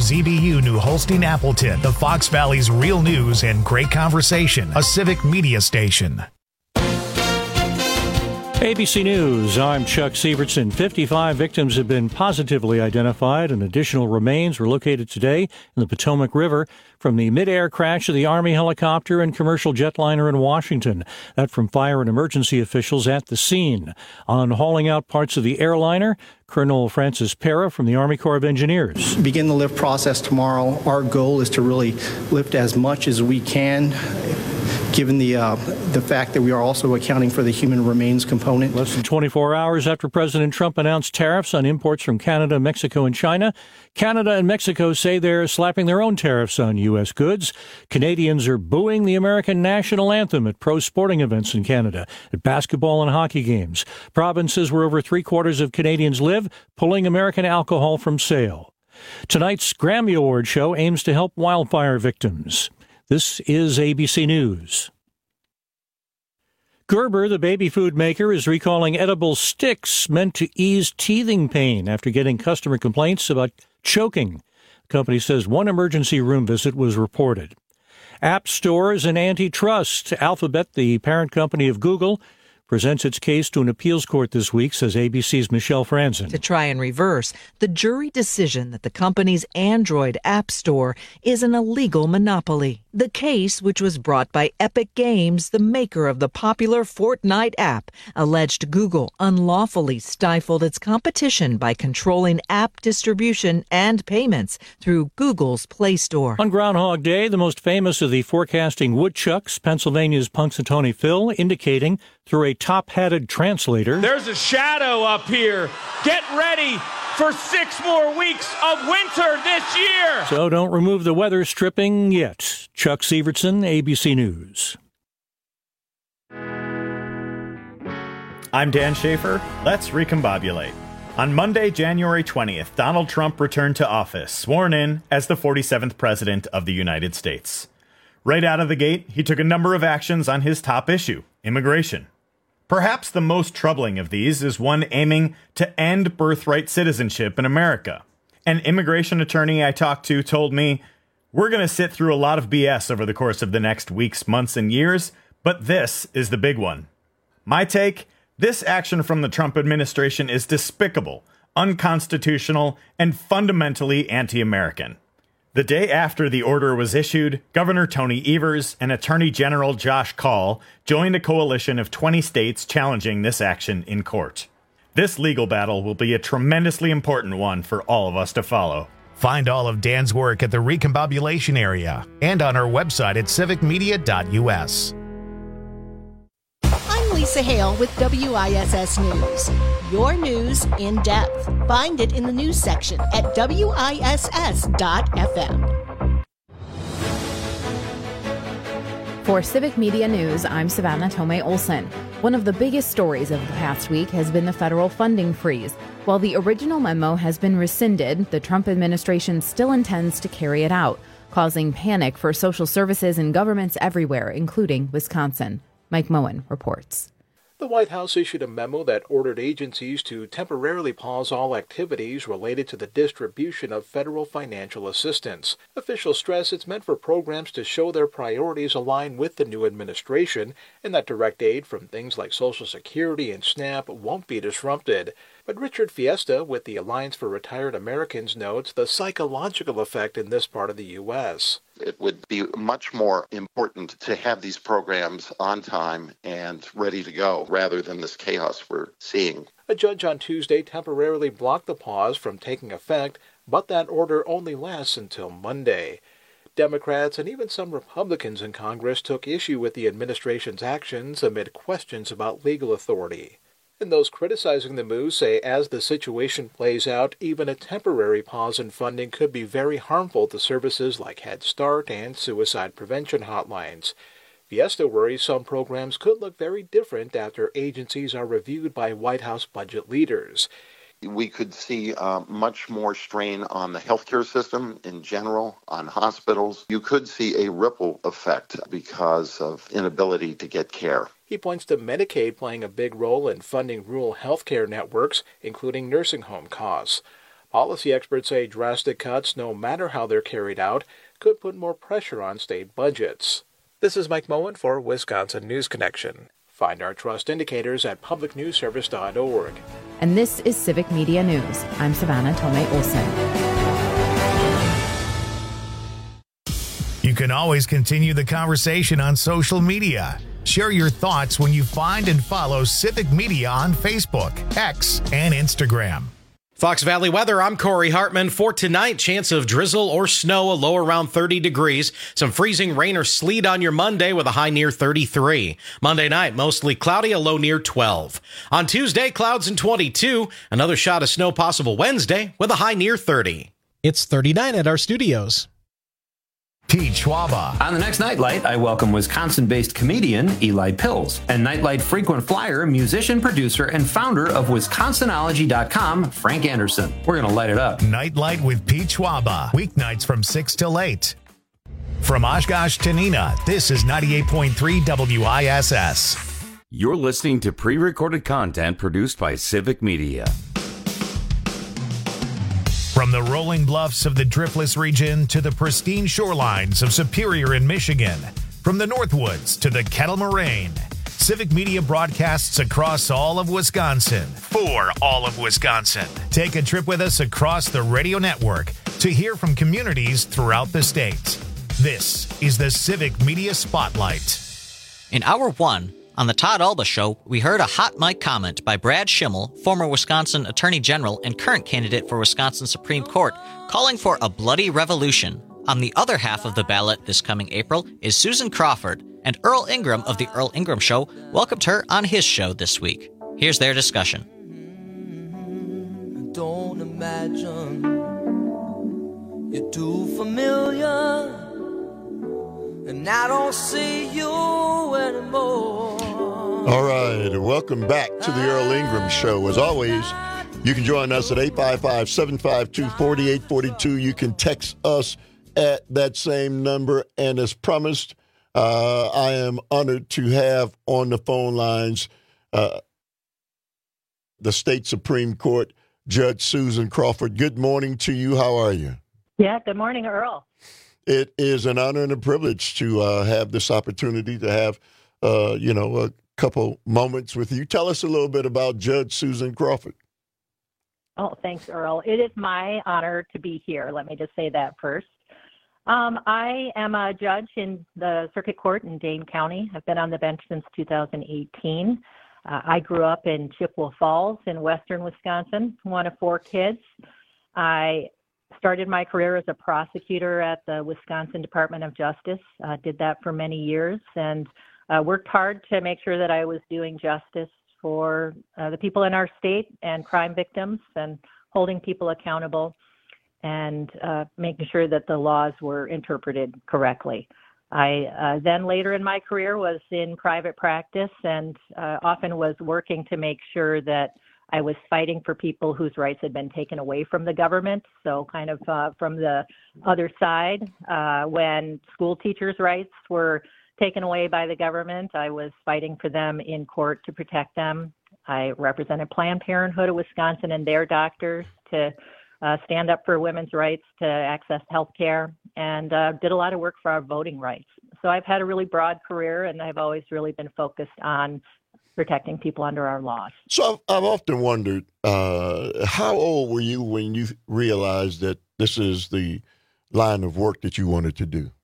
WZBU New Holstein Appleton, the Fox Valley's real news and great conversation, a civic media station. ABC News, I'm Chuck Sievertson. 55 victims have been positively identified, and additional remains were located today in the Potomac River from the mid-air crash of the Army helicopter and commercial jetliner in Washington. That from fire and emergency officials at the scene. On hauling out parts of the airliner, Colonel Francis Pera from the Army Corps of Engineers. Begin the lift process tomorrow. Our goal is to really lift as much as we can, given the fact that we are also accounting for the human remains component. Less than 24 hours after President Trump announced tariffs on imports from Canada, Mexico, and China, Canada and Mexico say they're slapping their own tariffs on U.S. goods. Canadians are booing the American national anthem at pro sporting events in Canada, at basketball and hockey games. Provinces where over three-quarters of Canadians live, pulling American alcohol from sale. Tonight's Grammy Award show aims to help wildfire victims. This is ABC News. Gerber, the baby food maker, is recalling edible sticks meant to ease teething pain after getting customer complaints about choking. The company says one emergency room visit was reported. App stores and antitrust. Alphabet, the parent company of Google, presents its case to an appeals court this week, says ABC's Michelle Franzen. To try and reverse the jury decision that the company's Android app store is an illegal monopoly. The case, which was brought by Epic Games, the maker of the popular Fortnite app, alleged Google unlawfully stifled its competition by controlling app distribution and payments through Google's Play Store. On Groundhog Day, the most famous of the forecasting woodchucks, Pennsylvania's Punxsutawney Phil, indicating through a top-hatted translator, "There's a shadow up here. Get ready for 6 more weeks of winter this year." So don't remove the weather stripping yet. Chuck Sievertson, ABC News. I'm Dan Schaefer. Let's recombobulate. On Monday, January 20th, Donald Trump returned to office, sworn in as the 47th President of the United States. Right out of the gate, he took a number of actions on his top issue, immigration. Perhaps the most troubling of these is one aiming to end birthright citizenship in America. An immigration attorney I talked to told me, "We're going to sit through a lot of BS over the course of the next weeks, months, and years, but this is the big one." My take, this action from the Trump administration is despicable, unconstitutional, and fundamentally anti-American. The day after the order was issued, Governor Tony Evers and Attorney General Josh Kaul joined a coalition of 20 states challenging this action in court. This legal battle will be a tremendously important one for all of us to follow. Find all of Dan's work at the Recombobulation Area and on our website at civicmedia.us. I'm Lisa Hale with WISS News. Your news in depth. Find it in the news section at WISS.FM. For Civic Media News, I'm Savannah Tomei Olson. One of the biggest stories of the past week has been the federal funding freeze. While the original memo has been rescinded, the Trump administration still intends to carry it out, causing panic for social services and governments everywhere, including Wisconsin. Mike Moen reports. The White House issued a memo that ordered agencies to temporarily pause all activities related to the distribution of federal financial assistance. Officials stress it's meant for programs to show their priorities align with the new administration and that direct aid from things like Social Security and SNAP won't be disrupted. But Richard Fiesta with the Alliance for Retired Americans notes the psychological effect in this part of the U.S. It would be much more important to have these programs on time and ready to go rather than this chaos we're seeing. A judge on Tuesday temporarily blocked the pause from taking effect, but that order only lasts until Monday. Democrats and even some Republicans in Congress took issue with the administration's actions amid questions about legal authority. And those criticizing the move say as the situation plays out, even a temporary pause in funding could be very harmful to services like Head Start and suicide prevention hotlines. Fiesta worries some programs could look very different after agencies are reviewed by White House budget leaders. We could see much more strain on the healthcare system in general, on hospitals. You could see a ripple effect because of inability to get care. He points to Medicaid playing a big role in funding rural healthcare networks, including nursing home costs. Policy experts say drastic cuts, no matter how they're carried out, could put more pressure on state budgets. This is Mike Moen for Wisconsin News Connection. Find our trust indicators at publicnewsservice.org. And this is Civic Media News. I'm Savannah Tomei Olson. You can always continue the conversation on social media. Share your thoughts when you find and follow Civic Media on Facebook, X, and Instagram. Fox Valley weather, I'm Corey Hartman. For tonight, chance of drizzle or snow, a low around 30 degrees. Some freezing rain or sleet on your Monday with a high near 33. Monday night, mostly cloudy, a low near 12. On Tuesday, clouds and 22. Another shot of snow possible Wednesday with a high near 30. It's 39 at our studios. Pete Schwaba. On the next Nightlight, I welcome Wisconsin-based comedian Eli Pills and Nightlight frequent flyer, musician, producer, and founder of WisconsiNology.com, Frank Anderson. We're going to light it up. Nightlight with Pete Schwaba. Weeknights from 6 till 8. From Oshkosh to Neenah, this is 98.3 WISS. You're listening to pre-recorded content produced by Civic Media. From the rolling bluffs of the Driftless region to the pristine shorelines of Superior in Michigan, from the Northwoods to the Kettle Moraine, Civic Media broadcasts across all of Wisconsin for all of Wisconsin. Take a trip with us across the radio network to hear from communities throughout the state. This is the Civic Media Spotlight. In Hour 1, on the Todd Alba Show, we heard a hot mic comment by Brad Schimmel, former Wisconsin Attorney General and current candidate for Wisconsin Supreme Court, calling for a bloody revolution. On the other half of the ballot this coming April is Susan Crawford, and Earl Ingram of The Earl Ingram Show welcomed her on his show this week. Here's their discussion. Don't imagine you're too familiar, and I don't see you anymore. All right, welcome back to the Earl Ingram Show. As always, you can join us at 855-752-4842. You can text us at that same number. And as promised, I am honored to have on the phone lines the State Supreme Court Judge Susan Crawford. Good morning to you. How are you? Yeah, good morning, Earl. It is an honor and a privilege to have this opportunity to have, a couple moments with you. Tell us a little bit about Judge Susan Crawford. Oh, thanks, Earl. It is my honor to be here. Let me just say that first. I am a judge in the Circuit Court in Dane County. I've been on the bench since 2018. I grew up in Chippewa Falls in western Wisconsin, one of 4 kids. I started my career as a prosecutor at the Wisconsin Department of Justice, did that for many years, and worked hard to make sure that I was doing justice for the people in our state and crime victims and holding people accountable and making sure that the laws were interpreted correctly. I then later in my career was in private practice and often was working to make sure that I was fighting for people whose rights had been taken away from the government. So kind of from the other side, when school teachers' rights were taken away by the government, I was fighting for them in court to protect them. I represented Planned Parenthood of Wisconsin and their doctors to stand up for women's rights to access health care, and did a lot of work for our voting rights. So I've had a really broad career, and I've always really been focused on protecting people under our laws. So I've often wondered, how old were you when you realized that this is the line of work that you wanted to do?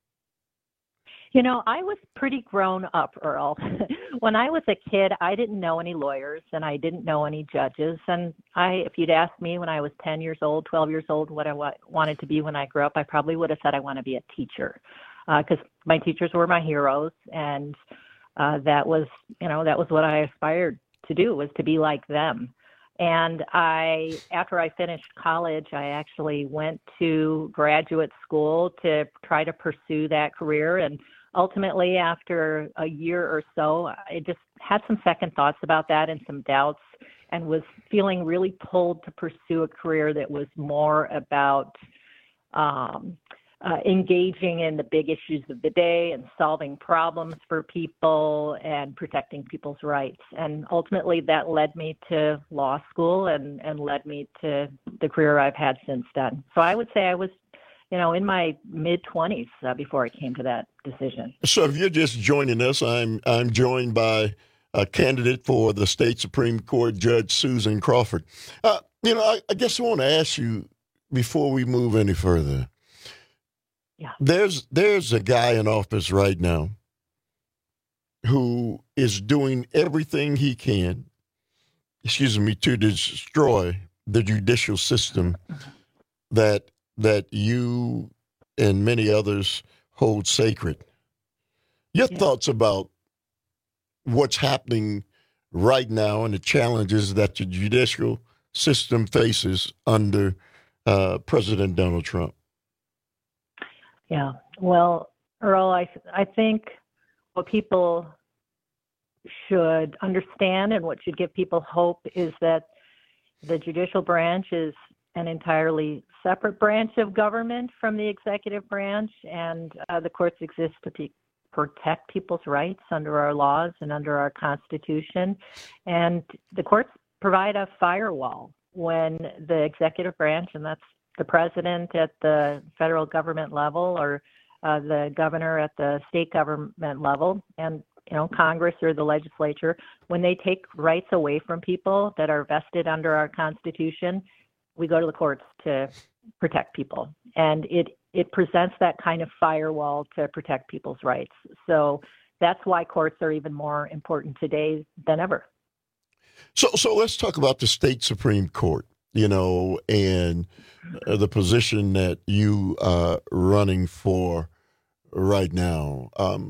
You know, I was pretty grown up, Earl. When I was a kid, I didn't know any lawyers and I didn't know any judges. And if you'd asked me when I was 10 years old, 12 years old, what I wanted to be when I grew up, I probably would have said I want to be a teacher because my teachers were my heroes. And that was what I aspired to do, was to be like them. And after I finished college, I actually went to graduate school to try to pursue that career. And ultimately, after a year or so, I just had some second thoughts about that and some doubts, and was feeling really pulled to pursue a career that was more about engaging in the big issues of the day and solving problems for people and protecting people's rights. And ultimately that led me to law school and led me to the career I've had since then. So I would say I was, in my mid-20s before I came to that decision. So if you're just joining us, I'm joined by a candidate for the state Supreme Court, Judge Susan Crawford. I guess I want to ask you before we move any further. Yeah. There's a guy in office right now who is doing everything he can, to destroy the judicial system that you and many others hold sacred. Your thoughts about what's happening right now and the challenges that the judicial system faces under President Donald Trump? Yeah. Well, Earl, I think what people should understand and what should give people hope is that the judicial branch is an entirely separate branch of government from the executive branch, and the courts exist to protect people's rights under our laws and under our Constitution. And the courts provide a firewall when the executive branch, and that's the president at the federal government level or the governor at the state government level, and Congress or the legislature, when they take rights away from people that are vested under our Constitution, we go to the courts to protect people. And it presents that kind of firewall to protect people's rights. So that's why courts are even more important today than ever. So let's talk about the state Supreme Court, and the position that you are running for right now.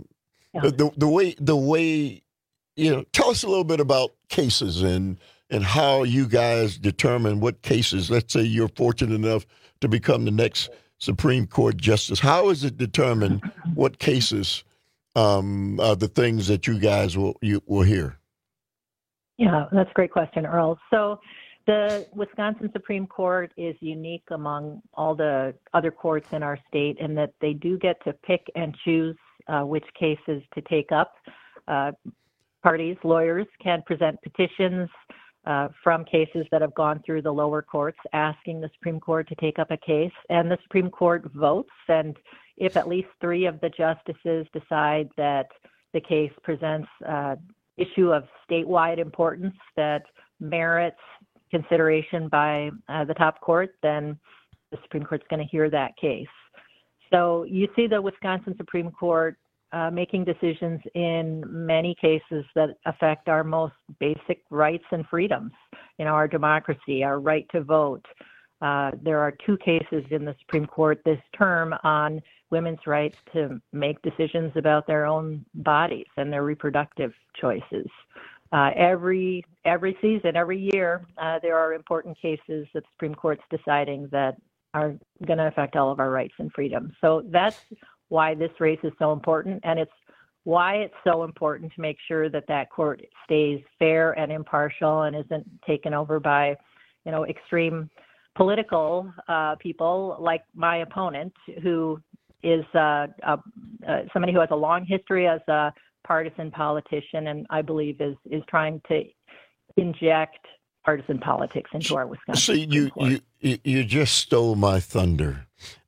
The way, tell us a little bit about cases and how you guys determine what cases, let's say you're fortunate enough to become the next Supreme Court justice. How is it determined what cases are the things that you guys will hear? Yeah, that's a great question, Earl. So the Wisconsin Supreme Court is unique among all the other courts in our state in that they do get to pick and choose which cases to take up. Parties, lawyers can present petitions from cases that have gone through the lower courts asking the Supreme Court to take up a case, and the Supreme Court votes. And if at least 3 of the justices decide that the case presents issue of statewide importance that merits consideration by the top court, then the Supreme Court's going to hear that case. So you see the Wisconsin Supreme Court making decisions in many cases that affect our most basic rights and freedoms, our democracy, our right to vote. There are 2 cases in the Supreme Court this term on women's rights to make decisions about their own bodies and their reproductive choices. Every season, every year, there are important cases that the Supreme Court's deciding that are going to affect all of our rights and freedoms. So that's why this race is so important, and it's why it's so important to make sure that that court stays fair and impartial and isn't taken over by, extreme political people like my opponent, who is somebody who has a long history as a partisan politician, and I believe is trying to inject partisan politics into our Wisconsin. See, you just stole my thunder,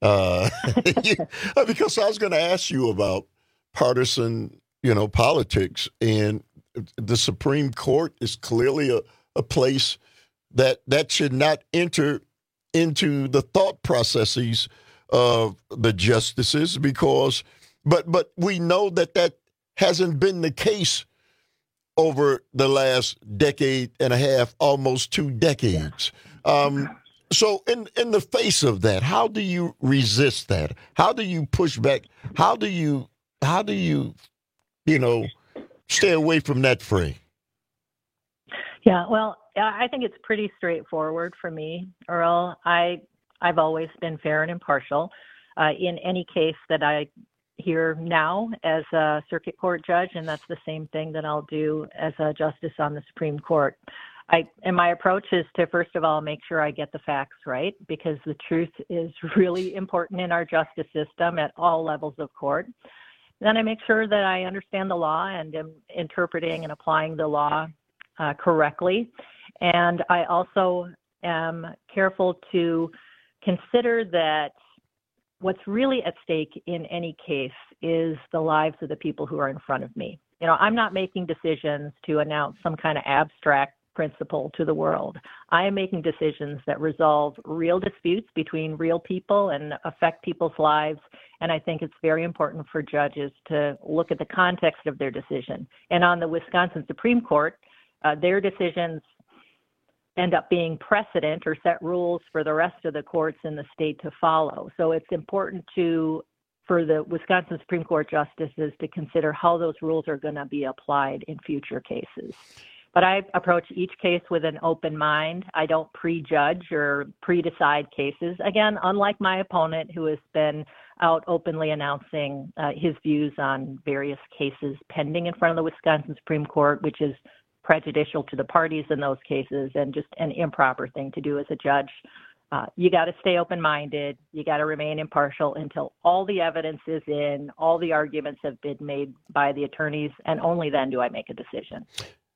because I was going to ask you about partisan, politics, and the Supreme Court is clearly a place that should not enter into the thought processes of the justices, but we know that hasn't been the case over the last decade and a half, almost 2 decades. So in the face of that, how do you resist that? How do you push back? How do you stay away from that fray? Yeah, well, I think it's pretty straightforward for me, Earl. I've always been fair and impartial in any case that I hear now as a circuit court judge, and that's the same thing that I'll do as a justice on the Supreme Court. my approach is to, first of all, make sure I get the facts right, because the truth is really important in our justice system at all levels of court. Then I make sure that I understand the law and am interpreting and applying the law correctly. And I also am careful to consider that what's really at stake in any case is the lives of the people who are in front of me. You know, I'm not making decisions to announce some kind of abstract principle to the world. I am making decisions that resolve real disputes between real people and affect people's lives. And I think it's very important for judges to look at the context of their decision. And on the Wisconsin Supreme Court, their decisions end up being precedent or set rules for the rest of the courts in the state to follow. So it's important for the Wisconsin Supreme Court justices to consider how those rules are going to be applied in future cases. But I approach each case with an open mind. I don't prejudge or pre-decide cases. Again, unlike my opponent, who has been out openly announcing his views on various cases pending in front of the Wisconsin Supreme Court, which is prejudicial to the parties in those cases and just an improper thing to do as a judge. You got to stay open-minded. You got to remain impartial until all the evidence is in, all the arguments have been made by the attorneys, and only then do I make a decision.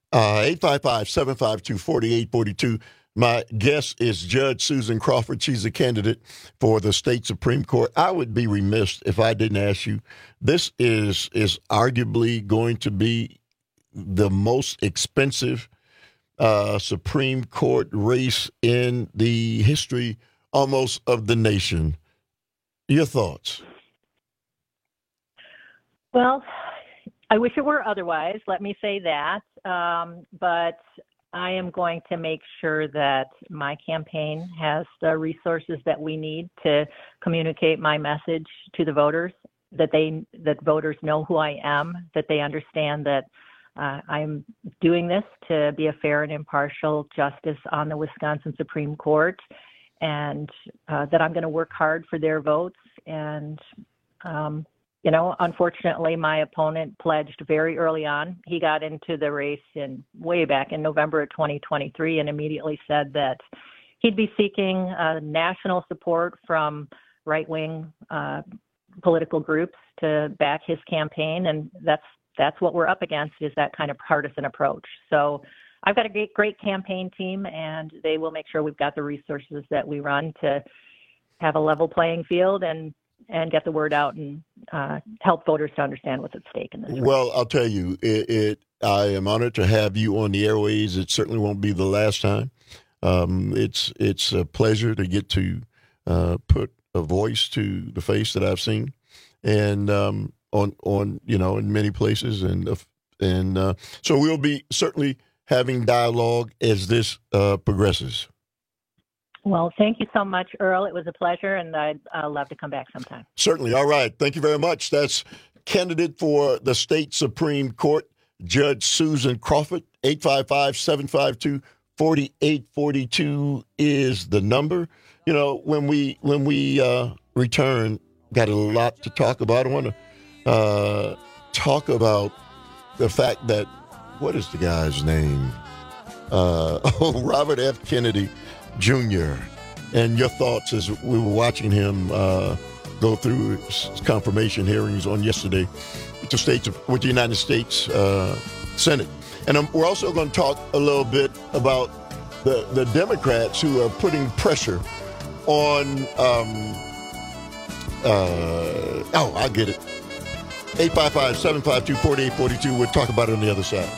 855-752-4842. My guest is Judge Susan Crawford. She's a candidate for the state Supreme Court. I would be remiss if I didn't ask you, this is arguably going to be the most expensive Supreme Court race in the history almost of the nation. Your thoughts? Well, I wish it were otherwise, let me say that. But I am going to make sure that my campaign has the resources that we need to communicate my message to the voters, that voters know who I am, that they understand that I'm doing this to be a fair and impartial justice on the Wisconsin Supreme Court, and that I'm going to work hard for their votes. And you know, unfortunately, my opponent pledged very early on. He got into the race way back in November of 2023 and immediately said that he'd be seeking national support from right-wing political groups to back his campaign. And that's what we're up against, is that kind of partisan approach. So I've got a great campaign team, and they will make sure we've got the resources that we run to have a level playing field and get the word out and help voters to understand what's at stake in this race. Well, I'll tell you, I am honored to have you on the airways. It certainly won't be the last time. It's a pleasure to get to put a voice to the face that I've seen, and on in many places, and so we'll be certainly having dialogue as this progresses. Well, thank you so much, Earl. It was a pleasure, and I'd love to come back sometime. Certainly. All right. Thank you very much. That's candidate for the state Supreme Court, Judge Susan Crawford. 855-752-4842 is the number. You know, when we return, got a lot to talk about. I want to talk about the fact that, what is the guy's name? Robert F. Kennedy Jr., and your thoughts as we were watching him go through his confirmation hearings on yesterday with the United States Senate. And we're also going to talk a little bit about the Democrats who are putting pressure on, I get it. 855-752-4842. We'll talk about it on the other side.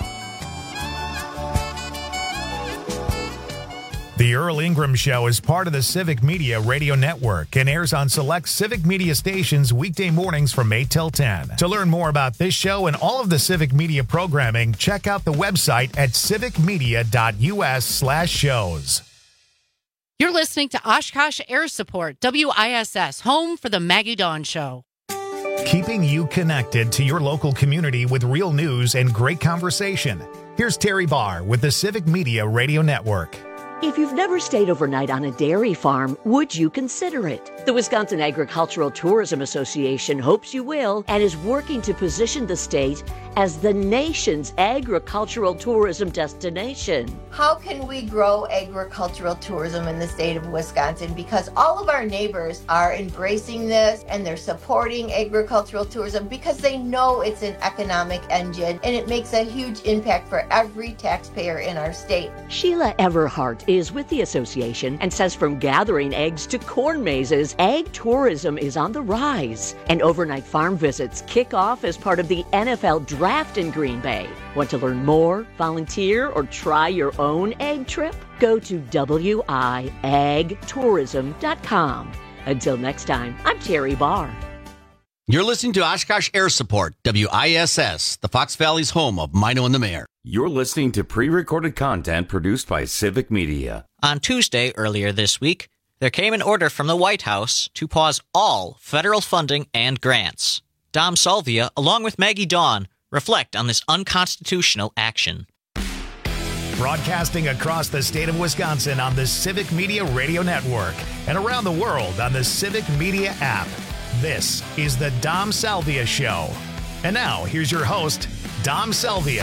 The Earl Ingram Show is part of the Civic Media Radio Network and airs on select Civic Media stations weekday mornings from 8 till 10. To learn more about this show and all of the Civic Media programming, check out the website at civicmedia.us/shows. You're listening to Oshkosh Air Support, WISS, home for the Maggie Dawn Show. Keeping you connected to your local community with real news and great conversation. Here's Terry Barr with the Civic Media Radio Network. If you've never stayed overnight on a dairy farm, would you consider it? The Wisconsin Agricultural Tourism Association hopes you will and is working to position the state as the nation's agricultural tourism destination. How can we grow agricultural tourism in the state of Wisconsin? Because all of our neighbors are embracing this and they're supporting agricultural tourism because they know it's an economic engine and it makes a huge impact for every taxpayer in our state. Sheila Everhart is with the association and says from gathering eggs to corn mazes, ag tourism is on the rise. And overnight farm visits kick off as part of the NFL Draft in Green Bay. Want to learn more, volunteer, or try your own egg trip? Go to wiagtourism.com. Until next time, I'm Terry Barr. You're listening to Oshkosh Air Support, WISS, the Fox Valley's home of Mino and the Mayor. You're listening to pre-recorded content produced by Civic Media. On Tuesday, earlier this week, there came an order from the White House to pause all federal funding and grants. Dom Salvia, along with Maggie Dawn, reflect on this unconstitutional action. Broadcasting across the state of Wisconsin on the Civic Media Radio Network and around the world on the Civic Media app. This is the Dom Salvia Show. And now, here's your host, Dom Salvia.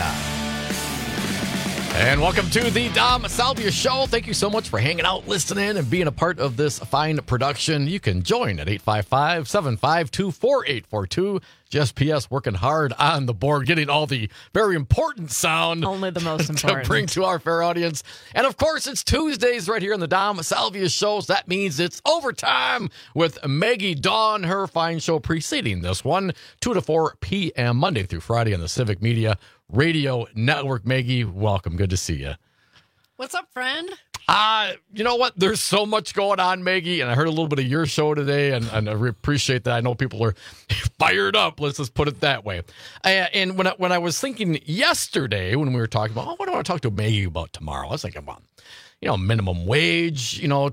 And welcome to the Dom Salvia Show. Thank you so much for hanging out, listening, and being a part of this fine production. You can join at 855-752-4842. Jess P.S. working hard on the board, getting all the very important sound. Only the most important. To bring to our fair audience. And of course, it's Tuesdays right here on the Dom Salvia Show. So that means it's overtime with Maggie Dawn, her fine show preceding this one, 2 to 4 p.m. Monday through Friday on the Civic Media Radio Network. Maggie, welcome. Good to see you. What's up, friend? You know what? There's so much going on, Maggie, and I heard a little bit of your show today, and I appreciate that. I know people are fired up. Let's just put it that way. And when I was thinking yesterday, when we were talking about, what do I want to talk to Maggie about tomorrow? I was thinking about, minimum wage, no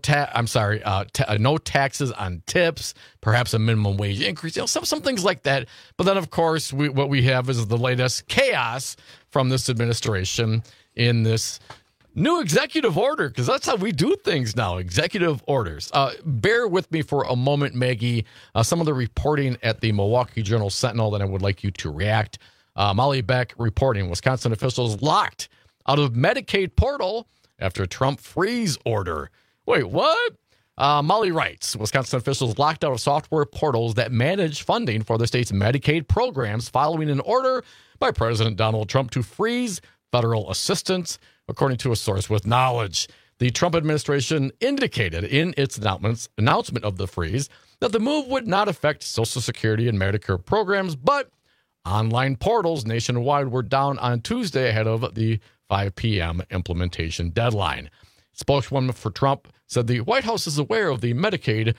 taxes on tips, perhaps a minimum wage increase, some things like that. But then, of course, what we have is the latest chaos from this administration in this new executive order, because that's how we do things now, executive orders. Bear with me for a moment, Maggie. Some of the reporting at the Milwaukee Journal-Sentinel that I would like you to react. Molly Beck reporting, Wisconsin officials locked out of Medicaid portal after Trump freeze order. Wait, what? Molly writes, Wisconsin officials locked out of software portals that manage funding for the state's Medicaid programs following an order by President Donald Trump to freeze federal assistance, according to a source with knowledge. The Trump administration indicated in its announcement of the freeze that the move would not affect Social Security and Medicare programs, but online portals nationwide were down on Tuesday ahead of the 5 p.m. implementation deadline. Spokeswoman for Trump said the White House is aware of the Medicaid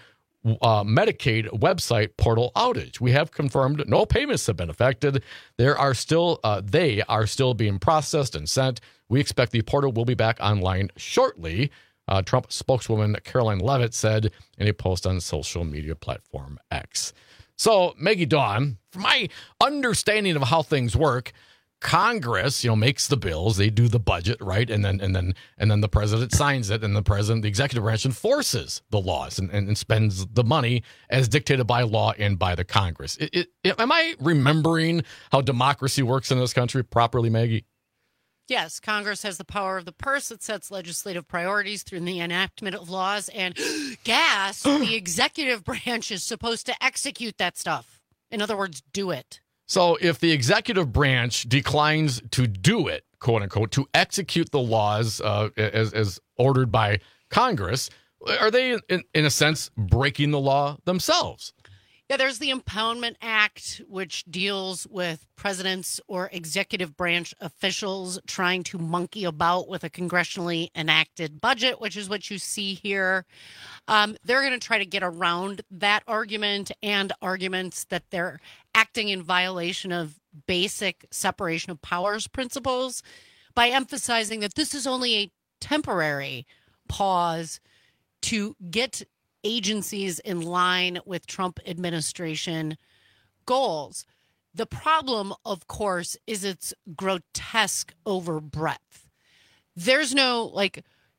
website portal outage. We have confirmed no payments have been affected. They are still being processed and sent. We expect the portal will be back online shortly. Trump spokeswoman Caroline Leavitt said in a post on social media platform X. So, Maggie Dawn, from my understanding of how things work, Congress, makes the bills, they do the budget, right? And then the president signs it, and the executive branch enforces the laws and spends the money as dictated by law and by the Congress. Am I remembering how democracy works in this country properly, Maggie? Yes, Congress has the power of the purse. It sets legislative priorities through the enactment of laws, and the executive branch is supposed to execute that stuff. In other words, do it. So if the executive branch declines to do it, quote unquote, to execute the laws as ordered by Congress, are they, in a sense, breaking the law themselves? Yeah, there's the Impoundment Act, which deals with presidents or executive branch officials trying to monkey about with a congressionally enacted budget, which is what you see here. They're going to try to get around that argument and arguments that they're acting in violation of basic separation of powers principles by emphasizing that this is only a temporary pause to get agencies in line with Trump administration goals. The problem, of course, is its grotesque overbreadth. There's no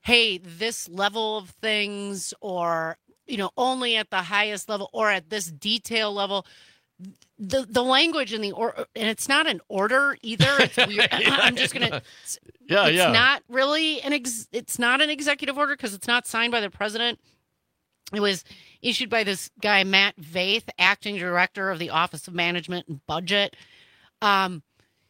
hey, this level of things, or, only at the highest level or at this detail level. The language in and it's not an order either. It's weird. I'm just gonna. It's not really it's not an executive order because it's not signed by the president. It was issued by this guy Matt Vaith, acting director of the Office of Management and Budget. I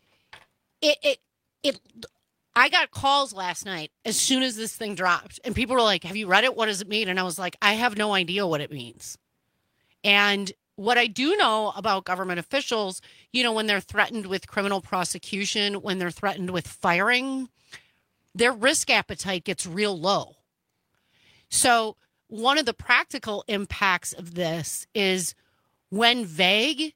got calls last night as soon as this thing dropped, and people were like, "Have you read it? What does it mean?" And I was like, "I have no idea what it means." And what I do know about government officials, when they're threatened with criminal prosecution, when they're threatened with firing, their risk appetite gets real low. So one of the practical impacts of this is when vague,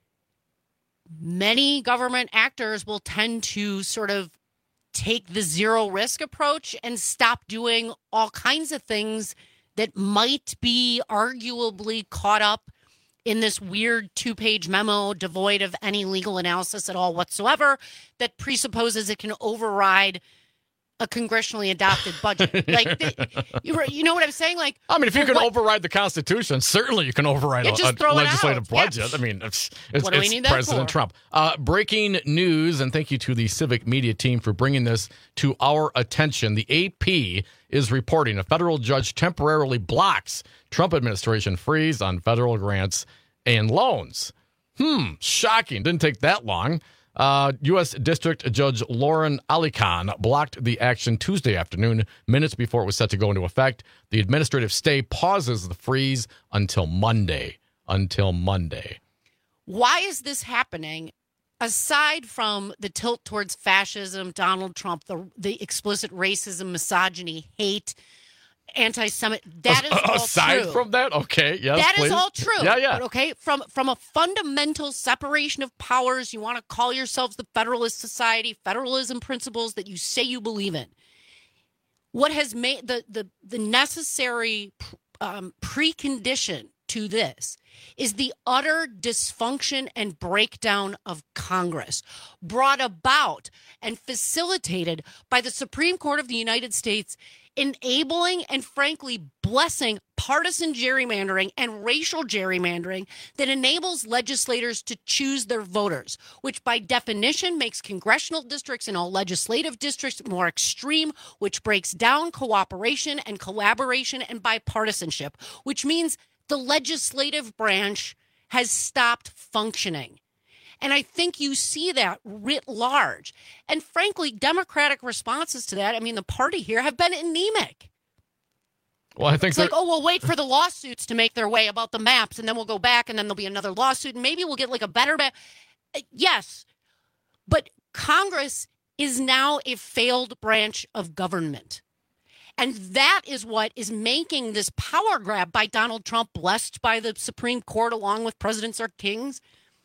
many government actors will tend to sort of take the zero risk approach and stop doing all kinds of things that might be arguably caught up in this weird 2-page memo devoid of any legal analysis at all whatsoever that presupposes it can override a congressionally adopted budget. You know what I'm saying? If you can override the Constitution, certainly you can override a legislative budget. Yeah. I mean, it's what do we need that President for? Trump. Breaking news, and thank you to the Civic Media team for bringing this to our attention. The AP is reporting a federal judge temporarily blocks Trump administration freeze on federal grants and loans. Shocking. Didn't take that long. U.S. District Judge Lauren Ali Khan blocked the action Tuesday afternoon, minutes before it was set to go into effect. The administrative stay pauses the freeze until Monday. Why is this happening? Aside from the tilt towards fascism, Donald Trump, the explicit racism, misogyny, hate, anti-Semitic, that is all true. Aside from that, okay, yes, that please. is all true. Yeah. But okay, from a fundamental separation of powers, you want to call yourselves the Federalist Society, federalism principles that you say you believe in. What has made the necessary precondition to this is the utter dysfunction and breakdown of Congress, brought about and facilitated by the Supreme Court of the United States, enabling and frankly blessing partisan gerrymandering and racial gerrymandering that enables legislators to choose their voters, which by definition makes congressional districts and all legislative districts more extreme, which breaks down cooperation and collaboration and bipartisanship, which means the legislative branch has stopped functioning. And I think you see that writ large. And frankly, Democratic responses to that, the party here have been anemic. Well, I think it's we'll wait for the lawsuits to make their way about the maps, and then we'll go back, and then there'll be another lawsuit, and maybe we'll get a better map. Yes, but Congress is now a failed branch of government. And that is what is making this power grab by Donald Trump, blessed by the Supreme Court along with presidents or kings.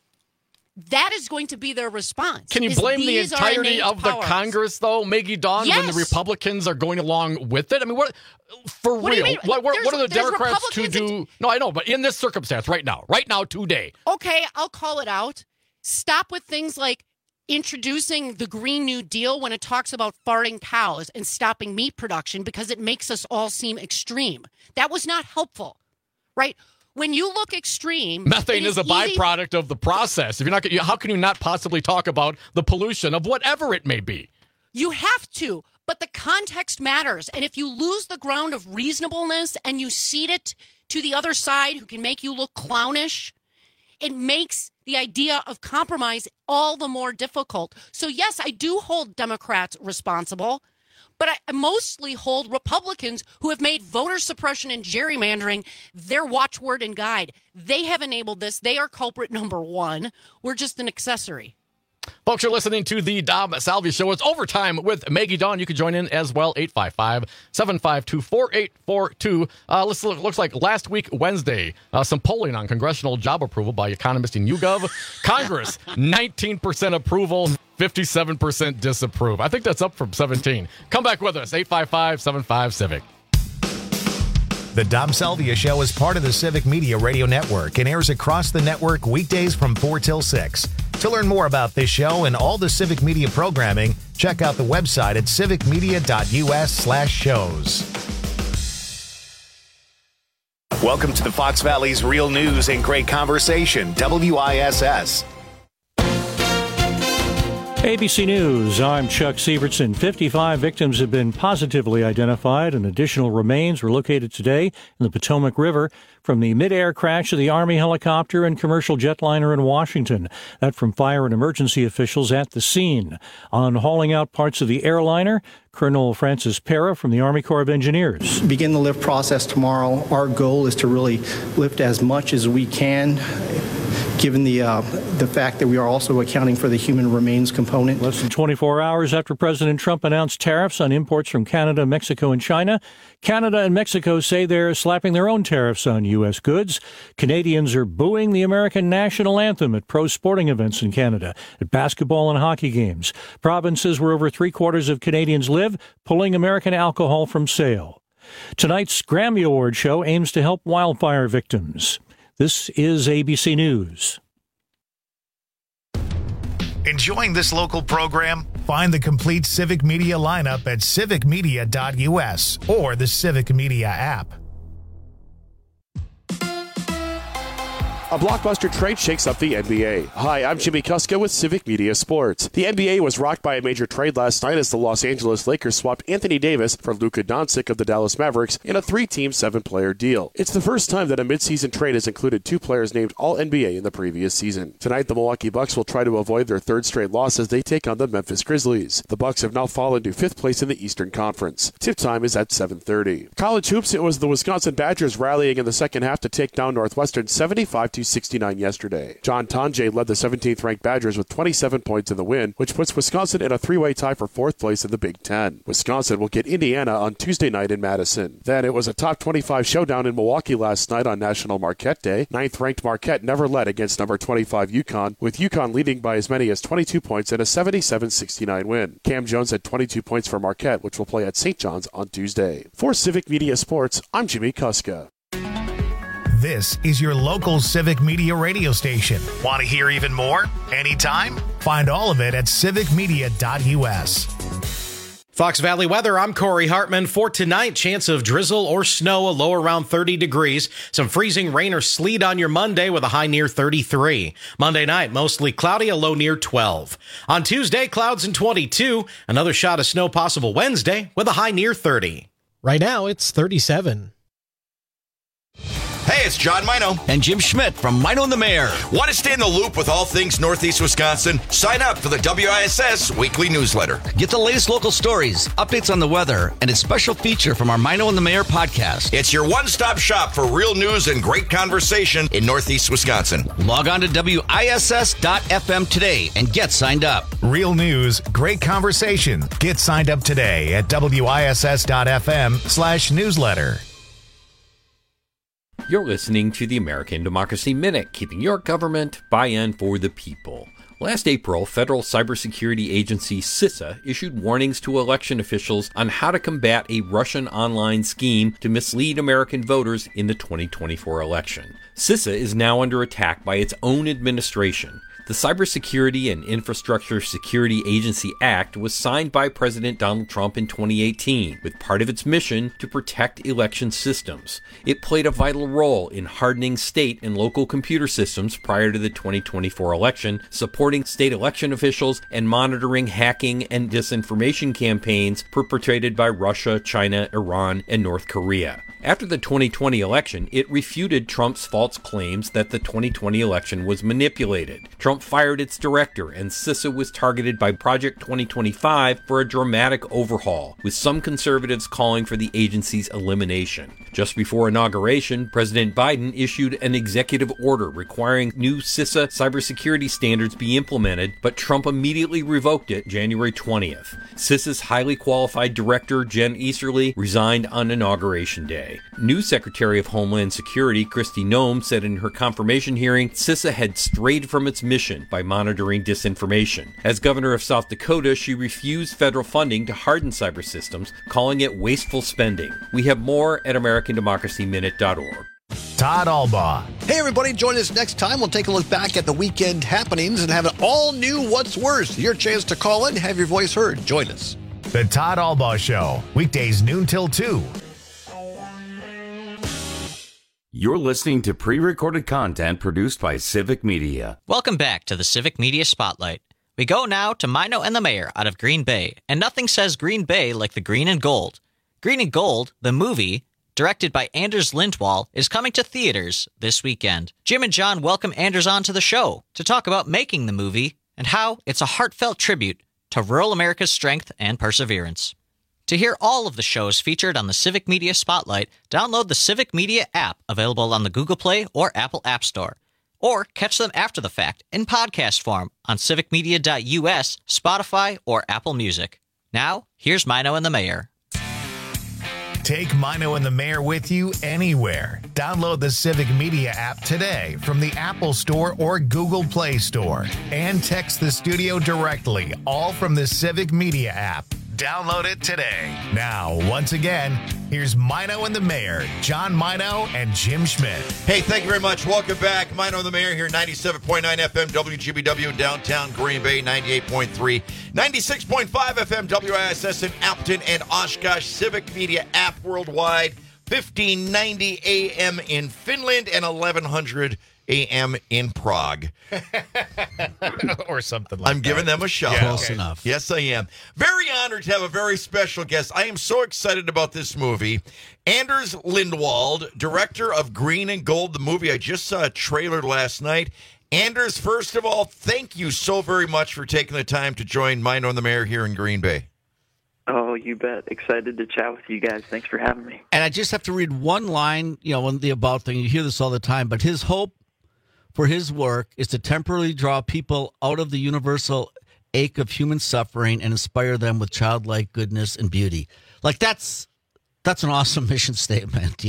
That is going to be their response. Can you blame the entirety of the Congress, though, Maggie Dawn, yes, when the Republicans are going along with it? What for what real? What are the Democrats to do? No, I know, but in this circumstance, right now, today. Okay, I'll call it out. Stop with things like introducing the Green New Deal when it talks about farting cows and stopping meat production because it makes us all seem extreme. That was not helpful, right? When you look extreme, methane is a byproduct of the process. If you're not, how can you not possibly talk about the pollution of whatever it may be? You have to, but the context matters. And if you lose the ground of reasonableness and you cede it to the other side who can make you look clownish, it makes the idea of compromise all the more difficult. So, yes, I do hold Democrats responsible, but I mostly hold Republicans who have made voter suppression and gerrymandering their watchword and guide. They have enabled this. They are culprit number one. We're just an accessory. Folks, you're listening to the Dom Salvi Show. It's Overtime with Maggie Dawn. You can join in as well, 855-752-4842. Looks like last week, Wednesday, some polling on congressional job approval by economists in YouGov. Congress, 19% approval, 57% disapprove. I think that's up from 17. Come back with us, 855-75-CIVIC. The Dom Salvia Show is part of the Civic Media Radio Network and airs across the network weekdays from 4 till 6. To learn more about this show and all the Civic Media programming, Check out the website at civicmedia.us/shows. Welcome to the Fox Valley's Real News and Great Conversation, WISS. ABC News, I'm Chuck Sievertson. 55 victims have been positively identified, and additional remains were located today in the Potomac River from the mid-air crash of the Army helicopter and commercial jetliner in Washington. That from fire and emergency officials at the scene. On hauling out parts of the airliner, Colonel Francis Pera from the Army Corps of Engineers. Begin the lift process tomorrow. Our goal is to really lift as much as we can, given the fact that we are also accounting for the human remains component. Less than 24 hours after President Trump announced tariffs on imports from Canada, Mexico, and China, Canada and Mexico say they're slapping their own tariffs on U.S. goods. Canadians are booing the American national anthem at pro sporting events in Canada, at basketball and hockey games. Provinces where over three-quarters of Canadians live, pulling American alcohol from sale. Tonight's Grammy Award show aims to help wildfire victims. This is ABC News. Enjoying this local program? Find the complete Civic Media lineup at civicmedia.us or the Civic Media app. A blockbuster trade shakes up the NBA. Hi, I'm Jimmy Kuska with Civic Media Sports. The NBA was rocked by a major trade last night as the Los Angeles Lakers swapped Anthony Davis for Luka Doncic of the Dallas Mavericks in a 3-team, 7-player deal. It's the first time that a midseason trade has included 2 players named All-NBA in the previous season. Tonight, the Milwaukee Bucks will try to avoid their 3rd straight loss as they take on the Memphis Grizzlies. The Bucks have now fallen to 5th place in the Eastern Conference. Tip time is at 7:30. College hoops, it was the Wisconsin Badgers rallying in the second half to take down Northwestern 75-69 yesterday. John Tonje led the 17th-ranked Badgers with 27 points in the win, which puts Wisconsin in a 3-way tie for 4th place in the Big Ten. Wisconsin will get Indiana on Tuesday night in Madison. Then it was a top 25 showdown in Milwaukee last night on National Marquette Day. 9th-ranked Marquette never led against number 25 UConn, with UConn leading by as many as 22 points in a 77-69 win. Cam Jones had 22 points for Marquette, which will play at St. John's on Tuesday. For Civic Media Sports, I'm Jimmy Kuska. This is your local Civic Media radio station. Want to hear even more? Anytime? Find all of it at civicmedia.us. Fox Valley weather, I'm Corey Hartman. For tonight, chance of drizzle or snow, a low around 30 degrees. Some freezing rain or sleet on your Monday with a high near 33. Monday night, mostly cloudy, a low near 12. On Tuesday, clouds and 22. Another shot of snow possible Wednesday with a high near 30. Right now, it's 37. Hey, it's John Mino. And Jim Schmidt from Mino and the Mayor. Want to stay in the loop with all things Northeast Wisconsin? Sign up for the WISS weekly newsletter. Get the latest local stories, updates on the weather, and a special feature from our Mino and the Mayor podcast. It's your one-stop shop for real news and great conversation in Northeast Wisconsin. Log on to WISS.FM today and get signed up. Real news, great conversation. Get signed up today at WISS.FM/newsletter. You're listening to the American Democracy Minute, keeping your government by and for the people. Last April, federal cybersecurity agency CISA issued warnings to election officials on how to combat a Russian online scheme to mislead American voters in the 2024 election. CISA is now under attack by its own administration. The Cybersecurity and Infrastructure Security Agency Act was signed by President Donald Trump in 2018, with part of its mission to protect election systems. It played a vital role in hardening state and local computer systems prior to the 2024 election, supporting state election officials, and monitoring hacking and disinformation campaigns perpetrated by Russia, China, Iran, and North Korea. After the 2020 election, it refuted Trump's false claims that the 2020 election was manipulated. Trump fired its director, and CISA was targeted by Project 2025 for a dramatic overhaul, with some conservatives calling for the agency's elimination. Just before inauguration, President Biden issued an executive order requiring new CISA cybersecurity standards be implemented, but Trump immediately revoked it January 20th. CISA's highly qualified director, Jen Easterly, resigned on Inauguration Day. New Secretary of Homeland Security, Kristi Noem, said in her confirmation hearing CISA had strayed from its mission by monitoring disinformation. As governor of South Dakota, she refused federal funding to harden cyber systems, calling it wasteful spending. We have more at AmericanDemocracyMinute.org. Todd Albaugh. Hey, everybody, join us next time. We'll take a look back at the weekend happenings and have an all-new What's Worse. Your chance to call in, have your voice heard. Join us. The Todd Albaugh Show, weekdays noon till 2. You're listening to pre-recorded content produced by Civic Media. Welcome back to the Civic Media Spotlight. We go now to Mino and the Mayor out of Green Bay, and nothing says Green Bay like the green and gold. Green and Gold, the movie, directed by Anders Lindwall, is coming to theaters this weekend. Jim and John welcome Anders onto the show to talk about making the movie and how it's a heartfelt tribute to rural America's strength and perseverance. To hear all of the shows featured on the Civic Media Spotlight, download the Civic Media app available on the Google Play or Apple App Store. Or catch them after the fact in podcast form on civicmedia.us, Spotify, or Apple Music. Now, here's Mino and the Mayor. Take Mino and the Mayor with you anywhere. Download the Civic Media app today from the Apple Store or Google Play Store. And text the studio directly, all from the Civic Media app. Download it today. Now, once again, here's Mino and the Mayor, John Mino and Jim Schmidt. Hey, thank you very much. Welcome back. Mino and the Mayor here, 97.9 FM WGBW in downtown Green Bay, 98.3, 96.5 FM WISS in Appleton and Oshkosh, Civic Media app worldwide, 1590 AM in Finland and 1100 AM in Prague. Or something like that. I'm giving them a shout. Yeah, Close enough. Yes, I am. Very honored to have a very special guest. I am so excited about this movie. Anders Lindwall, director of Green and Gold, the movie. I just saw a trailer last night. Anders, first of all, thank you so very much for taking the time to join Mino and the Mayor here in Green Bay. Oh, you bet. Excited to chat with you guys. Thanks for having me. And I just have to read one line, on the about thing. You hear this all the time, but his hope for his work is to temporarily draw people out of the universal ache of human suffering and inspire them with childlike goodness and beauty. Like that's an awesome mission statement,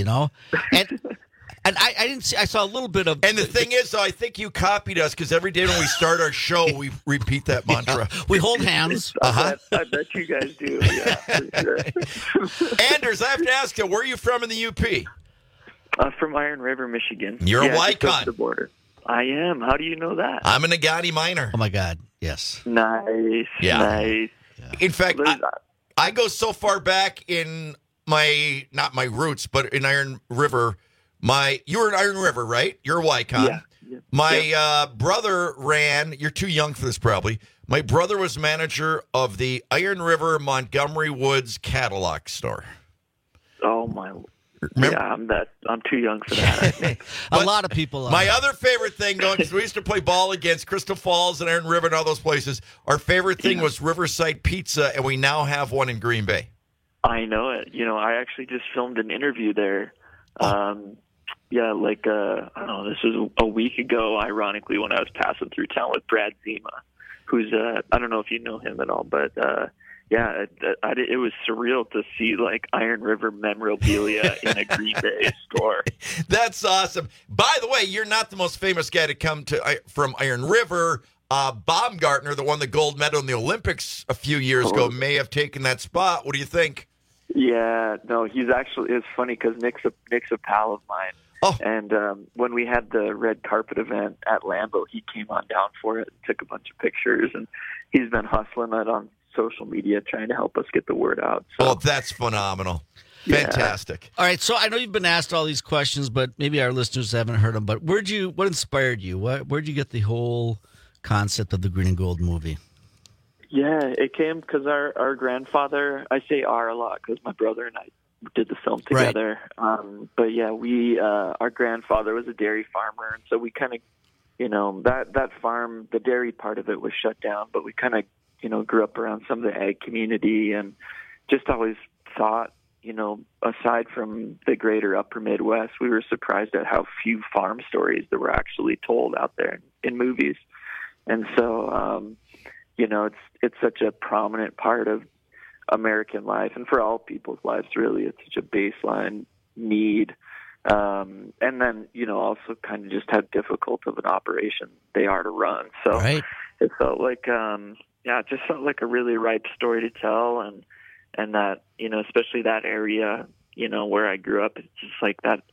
And I didn't see. I saw a little bit of. And the thing is, though, I think you copied us because every day when we start our show, we repeat that mantra. Yeah, we hold hands. I bet you guys do. Yeah, for sure. Anders, I have to ask you, where are you from in the UP? From Iron River, Michigan. You're a just over Wycon. the border. I am. How do you know that? I'm a Nagati miner. Oh my God! Yes. Nice. Yeah. Nice. In fact, I go so far back in not my roots, but in Iron River. You were in Iron River, right? You're a Wycon. Yeah. My brother ran. You're too young for this, probably. My brother was manager of the Iron River Montgomery Woods catalog store. Oh my. Remember? Yeah, I'm too young for that, I think. A lot of people are. My other favorite thing, though, because we used to play ball against Crystal Falls and Iron River and all those places, our favorite thing was Riverside Pizza, and we now have one in Green Bay. I know it. I actually just filmed an interview there. I don't know, this was a week ago, ironically, when I was passing through town with Brad Zima, who's, I don't know if you know him at all, but it was surreal to see Iron River memorabilia in a Green Bay store. That's awesome. By the way, you're not the most famous guy to come from Iron River. Baumgartner, the won the gold medal in the Olympics a few years ago, may have taken that spot. What do you think? Yeah, no, it's funny because Nick's a pal of mine. Oh. And when we had the red carpet event at Lambeau, he came on down for it, took a bunch of pictures, and he's been hustling it on social media trying to help us get the word out. So, that's phenomenal. Yeah. Fantastic. All right, so I know you've been asked all these questions, but maybe our listeners haven't heard them. But what inspired you? Where'd you get the whole concept of the Green and Gold movie? Yeah, it came because our grandfather, I say our a lot because my brother and I did the film together. Right. But yeah, our grandfather was a dairy farmer, and so we kind of, that farm, the dairy part of it was shut down, but we kind of, grew up around some of the ag community and just always thought, aside from the greater upper Midwest, we were surprised at how few farm stories that were actually told out there in movies. And so, it's such a prominent part of American life, and for all people's lives, really, it's such a baseline need. And then, also kind of just how difficult of an operation they are to run. So It felt like, it just felt like a really ripe story to tell. And that, especially that area, where I grew up, it's just like that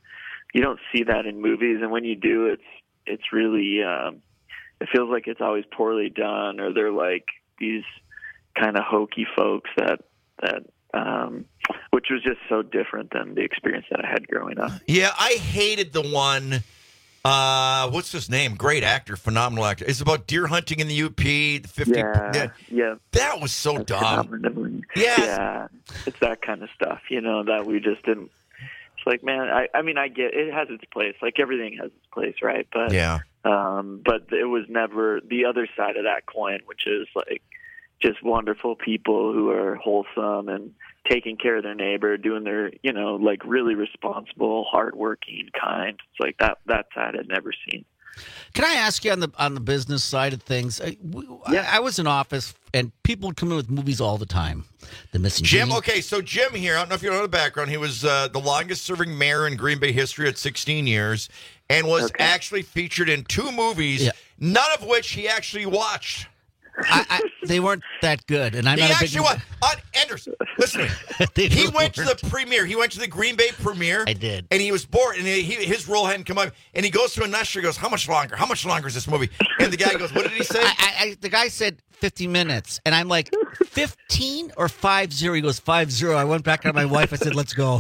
you don't see that in movies, and when you do, it's really it feels like it's always poorly done, or they're like these kind of hokey folks that which was just so different than the experience that I had growing up. Yeah, I hated the one. What's his name? Great actor, phenomenal actor. It's about deer hunting in the UP. The 50. Yeah. That was so dumb. Yeah, it's that kind of stuff, that we just didn't. It's like, man, I mean, I get it has its place. Like everything has its place, right? But but it was never the other side of that coin, which is like just wonderful people who are wholesome and taking care of their neighbor, doing their, like really responsible, hardworking, kind. It's like that side I'd never seen. Can I ask you on the business side of things? I was in office, and people would come in with movies all the time. The Missing Jim. Gene. Okay, so Jim here. I don't know if you know the background. He was the longest-serving mayor in Green Bay history at 16 years, and was actually featured in 2 movies, none of which he actually watched. They weren't that good, and I'm he not a big. Actually was. Anders, listen to me. He went to the premiere. He went to the Green Bay premiere. I did, and he was bored, and his role hadn't come up. And he goes to an usher. He goes, "How much longer? How much longer is this movie?" And the guy goes, "What did he say?" The guy said 50 minutes, and I'm like, 15 or 50? He goes 50. I went back to my wife. I said, "Let's go."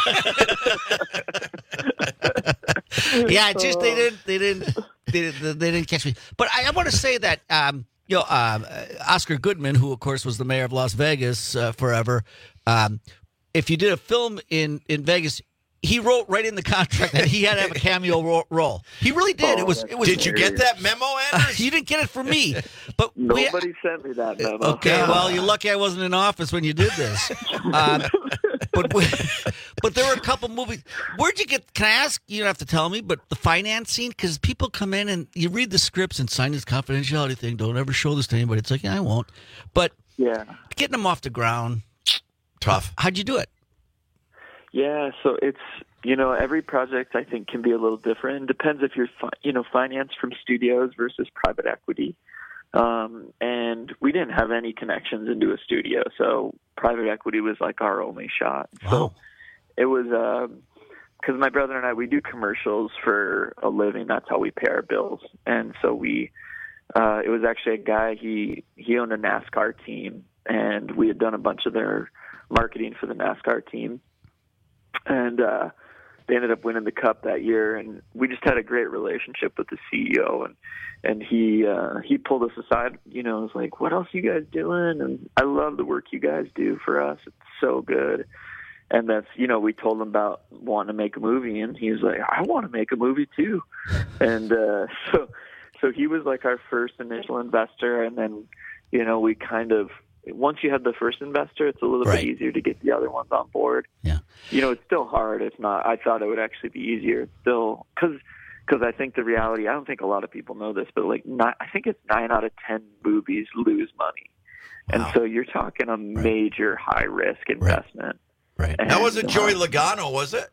Yeah, just they didn't catch me. But I want to say that. Oscar Goodman, who of course was the mayor of Las Vegas forever, if you did a film in Vegas, he wrote right in the contract that he had to have a cameo role. He really did. It was. Did you get that memo, Anders? You didn't get it from me, but nobody sent me that memo. Okay, well, you're lucky I wasn't in office when you did this. But there were a couple movies. Where'd you get? Can I ask? You don't have to tell me. But the financing, because people come in and you read the scripts and sign this confidentiality thing. Don't ever show this to anybody. It's like, I won't. But getting them off the ground, tough. How'd you do it? Yeah, so it's every project I think can be a little different. It depends if you're financed from studios versus private equity. And we didn't have any connections into a studio, so private equity was like our only shot. Wow. So it was because my brother and I, we do commercials for a living. That's how we pay our bills. And so it was actually a guy, he owned a NASCAR team, and we had done a bunch of their marketing for the NASCAR team. And they ended up winning the Cup that year, and we just had a great relationship with the CEO, and he pulled us aside, was like, "What else are you guys doing? And I love the work you guys do for us. It's so good." And that's, we told him about wanting to make a movie, and he was like, "I want to make a movie too." And so he was like our first initial investor, and then, we kind of, once you have the first investor, it's a little bit easier to get the other ones on board. Yeah. It's still hard. It's not. I thought it would actually be easier. It's still because I think the reality. I don't think a lot of people know this, but I think it's 9 out of 10 movies lose money, and so you're talking a major high risk investment. Right. That wasn't Joey Logano, was it?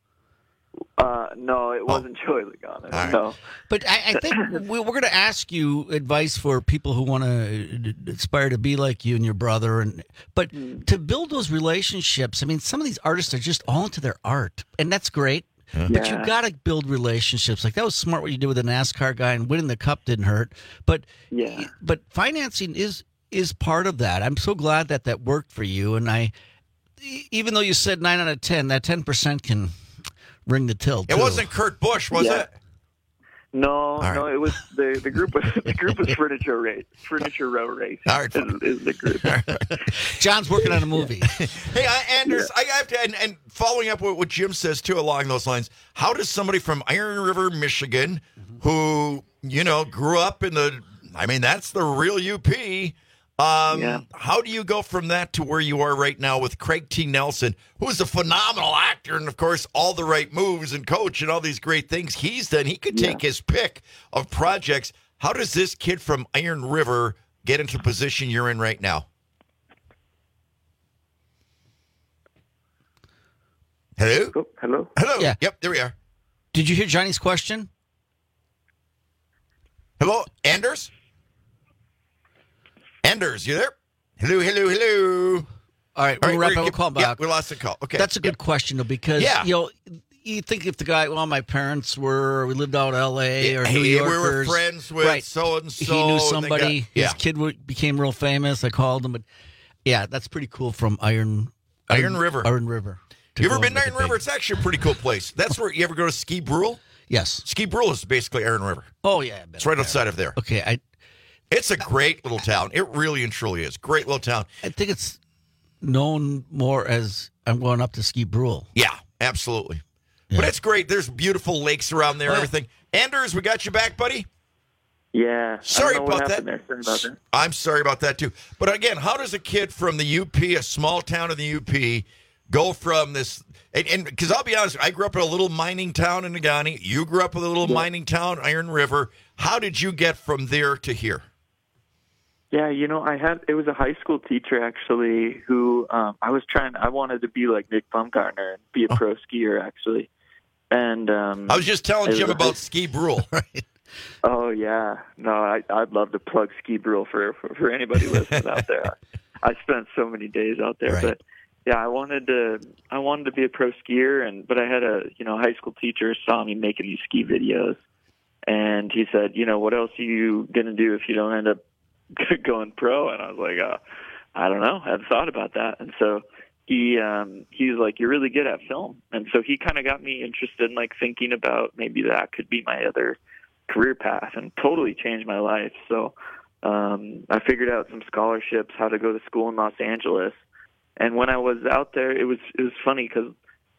No, it wasn't Joey Logano. Right. No. But I think we're going to ask you advice for people who want to aspire to be like you and your brother. But to build those relationships, I mean, some of these artists are just all into their art, and that's great. Yeah. But you got to build relationships. Like that was smart what you did with the NASCAR guy, and winning the Cup didn't hurt. But financing is part of that. I'm so glad that worked for you. And even though you said 9 out of 10, that 10% can ring the till. It wasn't Kurt Busch, was it? No, it was the group was Furniture Row Race. All right, is the group. John's working on a movie. Hey, Anders, I have to, and following up with what Jim says too along those lines. How does somebody from Iron River, Michigan, who grew up in that's the real UP. How do you go from that to where you are right now with Craig T. Nelson, who is a phenomenal actor and, of course, all the right moves and coach and all these great things he's done? He could take his pick of projects. How does this kid from Iron River get into the position you're in right now? Hello? Oh, hello? Hello? Yeah. Yep, there we are. Did you hear Johnny's question? Hello, Anders? Anders, you there? Hello. All right, we'll wrap up. We'll call back. Yeah, we lost the call. Okay. That's a good question, though, because, you think if the guy, my parents we lived out in L.A. or New Yorkers. We were friends with so-and-so. He knew somebody. His kid became real famous. I called him. But, yeah, that's pretty cool from Iron River. You ever been to Iron River? It's actually a pretty cool place. That's where you ever go to Ski Brule? Yes. Ski Brule is basically Iron River. Oh, yeah. It's right outside of there. Okay. It's a great little town. It really and truly is. Great little town. I think it's known more as I'm going up to Ski Brule. Yeah, absolutely. Yeah. But it's great. There's beautiful lakes around there, everything. Anders, we got you back, buddy? Yeah. Sorry about that. Sorry about that. I'm sorry about that, too. But again, how does a kid from the UP, a small town in the UP, go from this... And because I'll be honest, I grew up in a little mining town in Negaunee. You grew up in a little mining town, Iron River. How did you get from there to here? Yeah, it was a high school teacher actually who I wanted to be like Nick Baumgartner and be a pro skier actually. And I was just telling Jim about Ski Brule. Oh yeah, no, I'd love to plug Ski Brule for anybody listening out there. I spent so many days out there, but yeah, I wanted to be a pro skier, but I had a high school teacher saw me making these ski videos, and he said, what else are you gonna do if you don't end up going pro? And I was like, I don't know. I hadn't thought about that. And so he's like, you're really good at film. And so he kind of got me interested in like thinking about maybe that could be my other career path, and totally changed my life. So I figured out some scholarships, how to go to school in Los Angeles. And when I was out there, it was funny because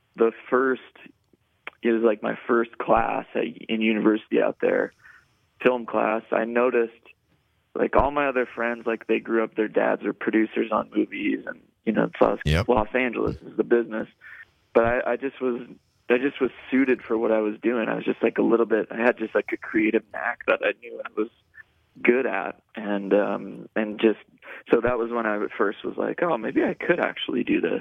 it was like my first class in university out there, film class. I noticed like all my other friends, like they grew up, their dads are producers on movies, and Los Angeles is the business. But I just was suited for what I was doing. I was just like I had just like a creative knack that I knew I was good at, and just so that was when I at first was like, oh, maybe I could actually do this.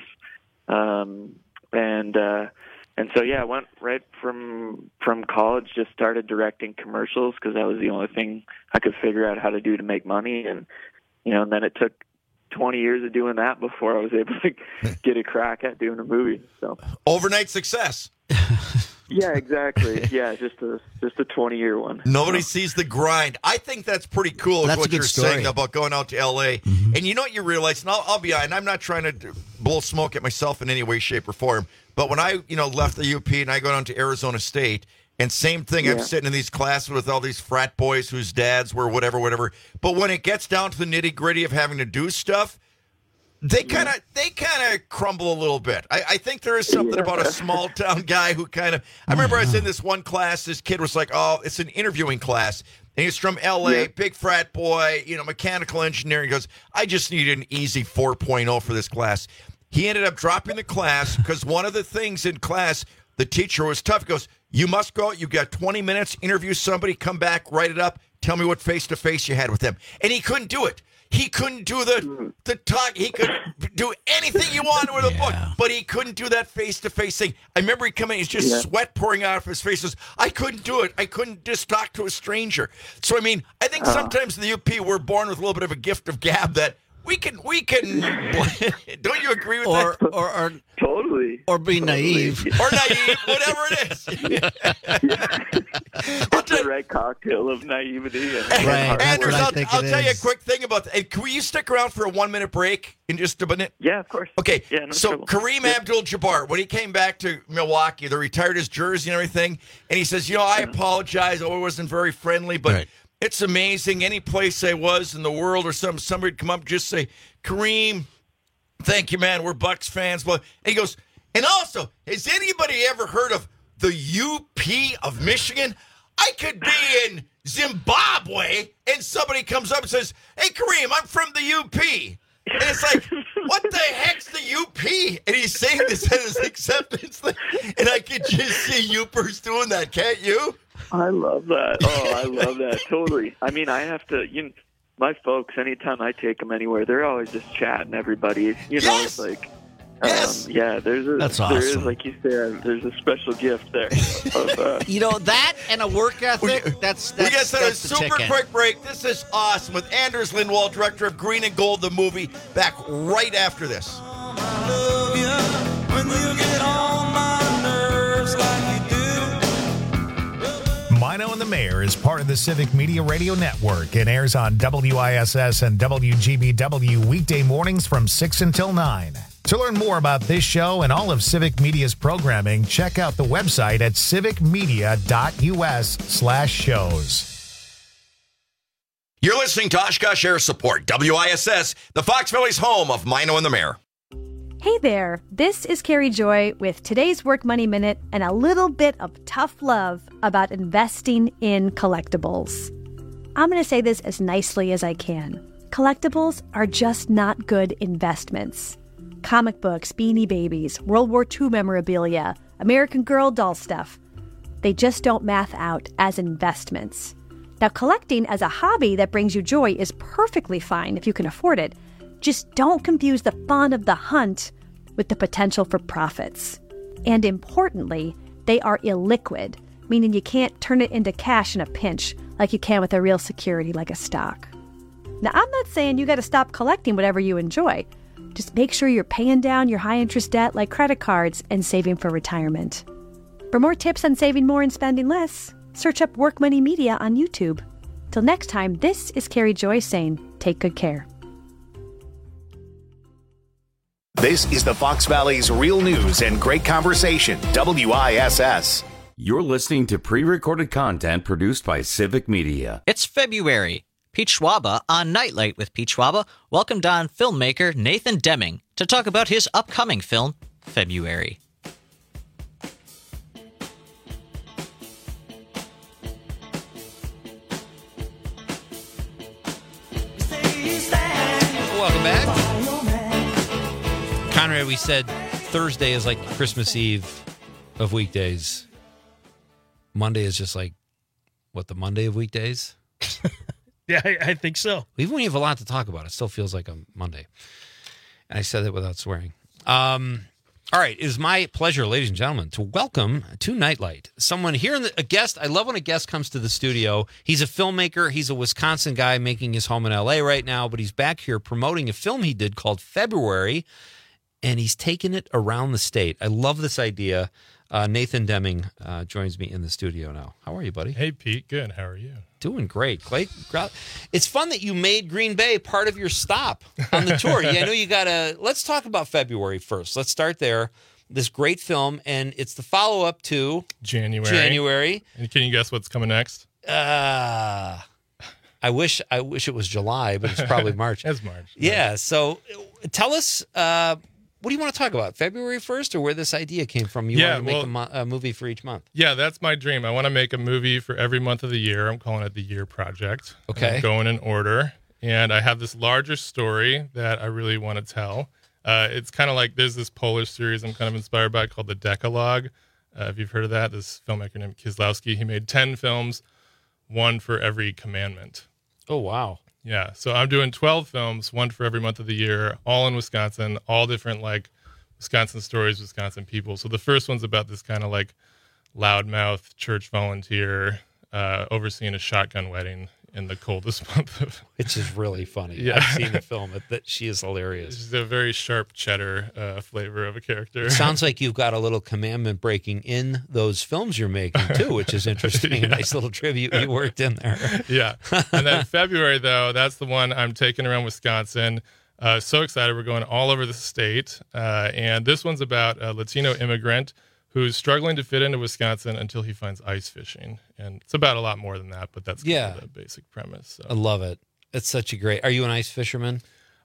And so yeah, I went right from college, just started directing commercials because that was the only thing I could figure out how to do to make money. And and then it took 20 years of doing that before I was able to get a crack at doing a movie. So overnight success. Yeah, exactly. Yeah, just a 20-year one. Nobody sees the grind. I think that's pretty cool. That's what you're saying about going out to L.A. Mm-hmm. And you know what you realize, and I'll be honest, I'm not trying to blow smoke at myself in any way, shape, or form, but when I left the UP and I go down to Arizona State, and same thing, I'm sitting in these classes with all these frat boys whose dads were whatever. But when it gets down to the nitty-gritty of having to do stuff, they kind of crumble a little bit. I think there is something about a small town guy who kind of. I remember I was in this one class. This kid was like, "Oh, it's an interviewing class," and he's from L.A., big frat boy, mechanical engineering. He goes, "I just need an easy 4.0 for this class." He ended up dropping the class because one of the things in class, the teacher was tough. He goes, "You must go out. You got 20 minutes. Interview somebody. Come back. Write it up. Tell me what face-to-face you had with them." And he couldn't do it. He couldn't do the talk. He could do anything you wanted with a book, but he couldn't do that face-to-face thing. I remember he come in, he's just sweat pouring out of his face. He says, I couldn't do it. I couldn't just talk to a stranger. So, I think sometimes in the UP, we're born with a little bit of a gift of gab that we can. Don't you agree with that? Or totally. Or be naive. Or naive, whatever it is. It's the right cocktail of naivety. Right. Anders, I'll tell you a quick thing about that. And can you stick around for a 1-minute break in just a minute? Yeah, of course. Okay. Yeah, no so trouble. Kareem Abdul-Jabbar, when he came back to Milwaukee, they retired his jersey and everything, and he says, I apologize. I wasn't very friendly, but it's amazing. Any place I was in the world or somebody would come up and just say, Kareem, thank you, man. We're Bucks fans. And he goes, and also, has anybody ever heard of the UP of Michigan? I could be in Zimbabwe, and somebody comes up and says, hey, Kareem, I'm from the UP. And it's like, what the heck's the UP? And he's saying this at his acceptance thing. And I could just see Upers doing that, can't you? I love that. Oh, I love that. Totally. I have to, my folks, anytime I take them anywhere, they're always just chatting everybody. It's like, that's awesome. There is, like you said, there's a special gift there. Of, that and a work ethic, we got a super quick break. This is awesome with Anders Lindwall, director of Green and Gold, the movie, back right after this. I love you when you get on my nerves like Mino and the Mayor is part of the Civic Media Radio Network and airs on WISS and WGBW weekday mornings from 6 until 9. To learn more about this show and all of Civic Media's programming, check out the website at civicmedia.us/shows. You're listening to Oshkosh Air Support, WISS, the Fox Valley's home of Mino and the Mayor. Hey there, this is Carrie Joy with today's Work Money Minute and a little bit of tough love about investing in collectibles. I'm going to say this as nicely as I can. Collectibles are just not good investments. Comic books, Beanie Babies, World War II memorabilia, American Girl doll stuff. They just don't math out as investments. Now, collecting as a hobby that brings you joy is perfectly fine if you can afford it. Just don't confuse the fun of the hunt with the potential for profits. And importantly, they are illiquid, meaning you can't turn it into cash in a pinch like you can with a real security like a stock. Now, I'm not saying you got to stop collecting whatever you enjoy. Just make sure you're paying down your high-interest debt like credit cards and saving for retirement. For more tips on saving more and spending less, search up Work Money Media on YouTube. Till next time, this is Carrie Joy saying, take good care. This is the Fox Valley's real news and great conversation, WISS. You're listening to pre-recorded content produced by Civic Media. It's February. Pete Schwaba on Nightlight with Pete Schwaba welcomed on filmmaker Nathan Deming to talk about his upcoming film, February. Welcome back. Conrad, we said Thursday is like Christmas Eve of weekdays. Monday is just like, what, the Monday of weekdays? Yeah, I think so. Even when you have a lot to talk about, it still feels like a Monday. And I said that without swearing. All right, it is my pleasure, ladies and gentlemen, to welcome to Nightlight someone here, a guest. I love when a guest comes to the studio. He's a filmmaker. He's a Wisconsin guy making his home in L.A. right now, but he's back here promoting a film he did called February, and he's taken it around the state. I love this idea. Nathan Deming joins me in the studio now. How are you, buddy? Hey, Pete. Good. How are you? Doing great. It's fun that you made Green Bay part of your stop on the tour. Yeah, I know you got to... Let's talk about February first. Let's start there. This great film, and it's the follow-up to... January. And can you guess what's coming next? I wish it was July, but it's probably March. It's March. Yeah, so tell us... what do you want to talk about? February 1st, or where this idea came from? You want to make a movie for each month? Yeah, that's my dream. I want to make a movie for every month of the year. I'm calling it the Year Project. Okay. I'm going in order. And I have this larger story that I really want to tell. It's kind of like there's this Polish series I'm kind of inspired by called The Decalogue. If you've heard of that, this filmmaker named Kieslowski, he made 10 films, one for every commandment. Oh, wow. Yeah, so I'm doing 12 films, one for every month of the year, all in Wisconsin, all different, like, Wisconsin stories, Wisconsin people. So the first one's about this kind of, like, loudmouth church volunteer overseeing a shotgun wedding in the coldest month of... Which is really funny. Yeah. I've seen the film. She is hilarious. She's a very sharp cheddar flavor of a character. It sounds like you've got a little commandment breaking in those films you're making, too, which is interesting. Yeah. A nice little tribute you worked in there. Yeah. And then February, though, that's the one I'm taking around Wisconsin. So excited. We're going all over the state. And this one's about a Latino immigrant who's struggling to fit into Wisconsin until he finds ice fishing. And it's about a lot more than that, but that's kind of the basic premise. So. I love it. It's such a great... Are you an ice fisherman?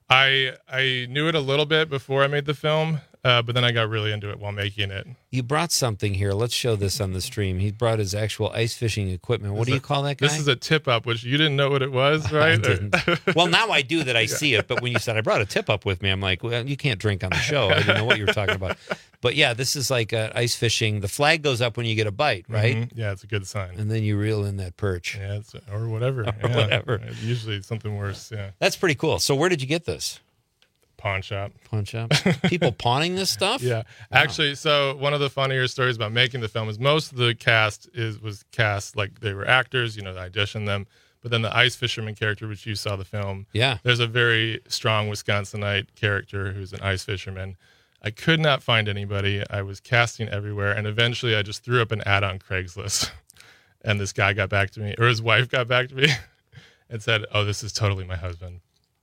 I knew it a little bit before I made the film, but then I got really into it while making it. You brought something here. Let's show this on the stream. He brought his actual ice fishing equipment. What do you call that guy? This is a tip-up, which you didn't know what it was, right? I didn't. Well, now I do that I see it, but when you said I brought a tip-up with me, I'm like, well, you can't drink on the show. I didn't know what you were talking about. But yeah, this is like ice fishing. The flag goes up when you get a bite, right? Mm-hmm. Yeah, it's a good sign. And then you reel in that perch. Yeah, or whatever. Whatever. Usually something worse, yeah. That's pretty cool. So where did you get this? Pawn shop. People pawning this stuff? Yeah. Wow. Actually, so one of the funnier stories about making the film is most of the cast was cast like they were actors, I auditioned them. But then the ice fisherman character, which you saw the film, there's a very strong Wisconsinite character who's an ice fisherman. I could not find anybody. I was casting everywhere, and eventually I just threw up an ad on Craigslist. And this guy got back to me, or his wife got back to me and said, "Oh, this is totally my husband."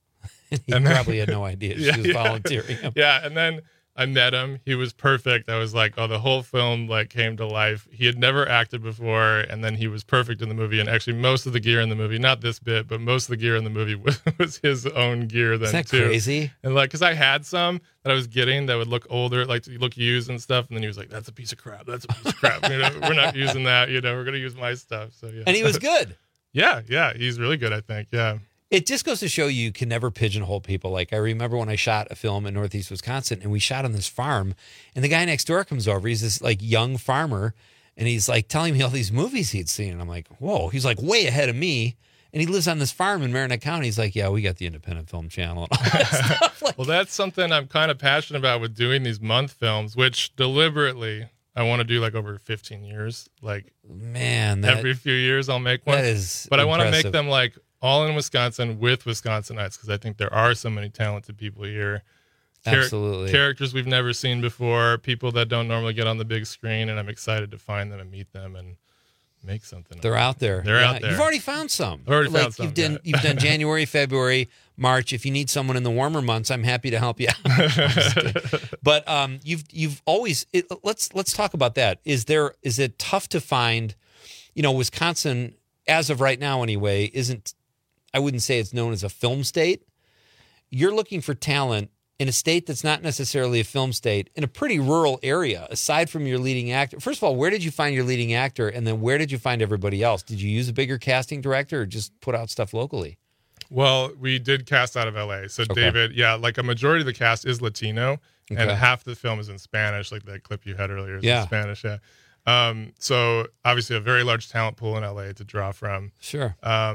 He probably had no idea she was volunteering him. Yeah, and then I met him. He was perfect. I was like, oh, the whole film like came to life. He had never acted before, and then he was perfect in the movie. And actually, most of the gear in the movie, not this bit, but most of the gear in the movie was his own gear then, Isn't that too. crazy? And like, because I had some that I was getting that would look older, like look used and stuff. And then he was like, that's a piece of crap. That's a piece of crap. We're not using that. We're going to use my stuff. So yeah. And he was good. Yeah. He's really good, I think. Yeah. It just goes to show you can never pigeonhole people. Like I remember when I shot a film in Northeast Wisconsin and we shot on this farm and the guy next door comes over. He's this like young farmer and he's like telling me all these movies he'd seen. And I'm like, whoa, he's like way ahead of me. And he lives on this farm in Marinette County. He's like, yeah, we got the Independent Film Channel and all that stuff. Like, well, that's something I'm kind of passionate about with doing these month films, which deliberately I want to do like over 15 years. Like, man, every few years I'll make one. That is but impressive. I want to make them like all in Wisconsin with Wisconsinites because I think there are so many talented people here. Absolutely. Characters we've never seen before, people that don't normally get on the big screen, and I'm excited to find them and meet them and make something. They're out there. They're out there. You've already found some. I've already found some. You've done January, February, March. If you need someone in the warmer months, I'm happy to help you out. But you've always let's talk about that. Is it tough to find? Wisconsin, as of right now anyway, isn't. I wouldn't say it's known as a film state. You're looking for talent in a state that's not necessarily a film state, in a pretty rural area, aside from your leading actor. First of all, where did you find your leading actor? And then where did you find everybody else? Did you use a bigger casting director or just put out stuff locally? Well, we did cast out of LA. So Okay. David, like a majority of the cast is Latino and Okay. half the film is in Spanish, like that clip you had earlier is Yeah. in Spanish. Yeah. So obviously a very large talent pool in LA to draw from. Sure.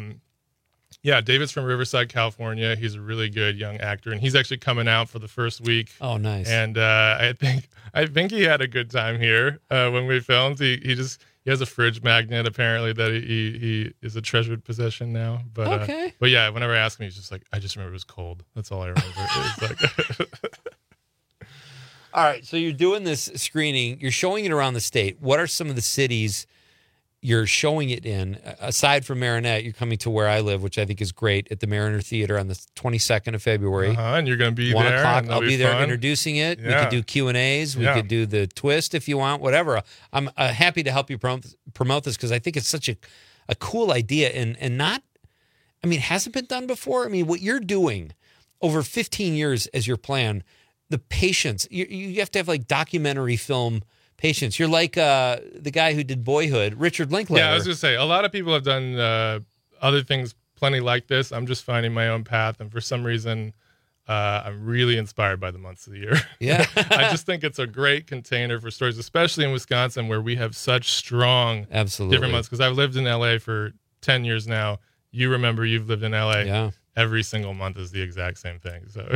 Yeah, David's from Riverside, California. He's a really good young actor, and he's actually coming out for the first week. Oh, nice. And I think he had a good time here when we filmed. He has a fridge magnet apparently that he is a treasured possession now. But Okay. But yeah, whenever I ask him, he's just like, I just remember it was cold. That's all I remember. It's like, All right, so you're doing this screening. You're showing it around the state. What are some of the cities you're showing it in? Aside from Marinette, you're coming to where I live, which I think is great, at the Mariner Theater on the 22nd of February. and you're going to be 1 there. o'clock. and I'll that'll be there fun. introducing it. We Yeah. could do Q&As. We Yeah. could do the twist if you want, whatever. I'm happy to help you promote this because I think it's such a cool idea and not, hasn't been done before. What you're doing over 15 years as your plan, the patience, you have to have like documentary film patience. You're like the guy who did Boyhood, Richard Linklater. Yeah, I was going to say, a lot of people have done other things plenty like this. I'm just finding my own path. And for some reason, I'm really inspired by the months of the year. Yeah. I just think it's a great container for stories, especially in Wisconsin where we have such strong Absolutely. different months. Because I've lived in LA for 10 years now. You remember you've lived in LA. Yeah. Every single month is the exact same thing. So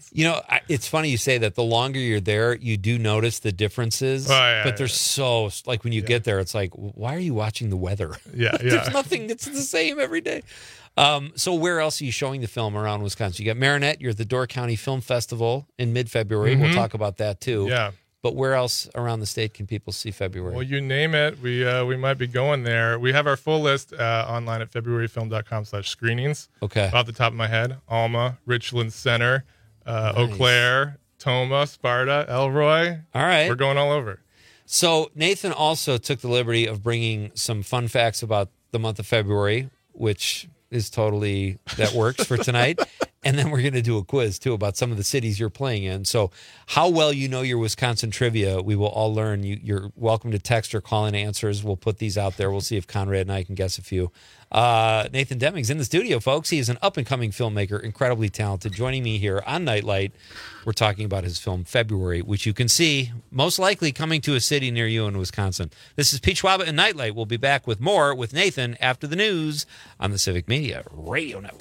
it's funny you say that. The longer you're there, you do notice the differences. Oh, yeah, but they're so, like when you get there, it's like, why are you watching the weather? Yeah, There's nothing that's the same every day. So where else are you showing the film around Wisconsin? You got Marinette. You're at the Door County Film Festival in mid-February. We'll Mhm. talk about that too. Yeah. But where else around the state can people see February? Well, you name it, we might be going there. We have our full list online at februaryfilm.com/screenings. Okay. Off the top of my head, Alma, Richland Center, Eau Claire, Toma, Sparta, Elroy. All right. We're going all over. So Nathan also took the liberty of bringing some fun facts about the month of February, which is totally, that works for tonight. And then we're going to do a quiz, too, about some of the cities you're playing in. So how well you know your Wisconsin trivia, we will all learn. You're welcome to text or call in answers. We'll put these out there. We'll see if Conrad and I can guess a few. Nathan Deming's in the studio, folks. He is an up-and-coming filmmaker, incredibly talented. Joining me here on Nightlight, we're talking about his film February, which you can see most likely coming to a city near you in Wisconsin. This is Pete Schwaba and Nightlight. We'll be back with more with Nathan after the news on the Civic Media Radio Network.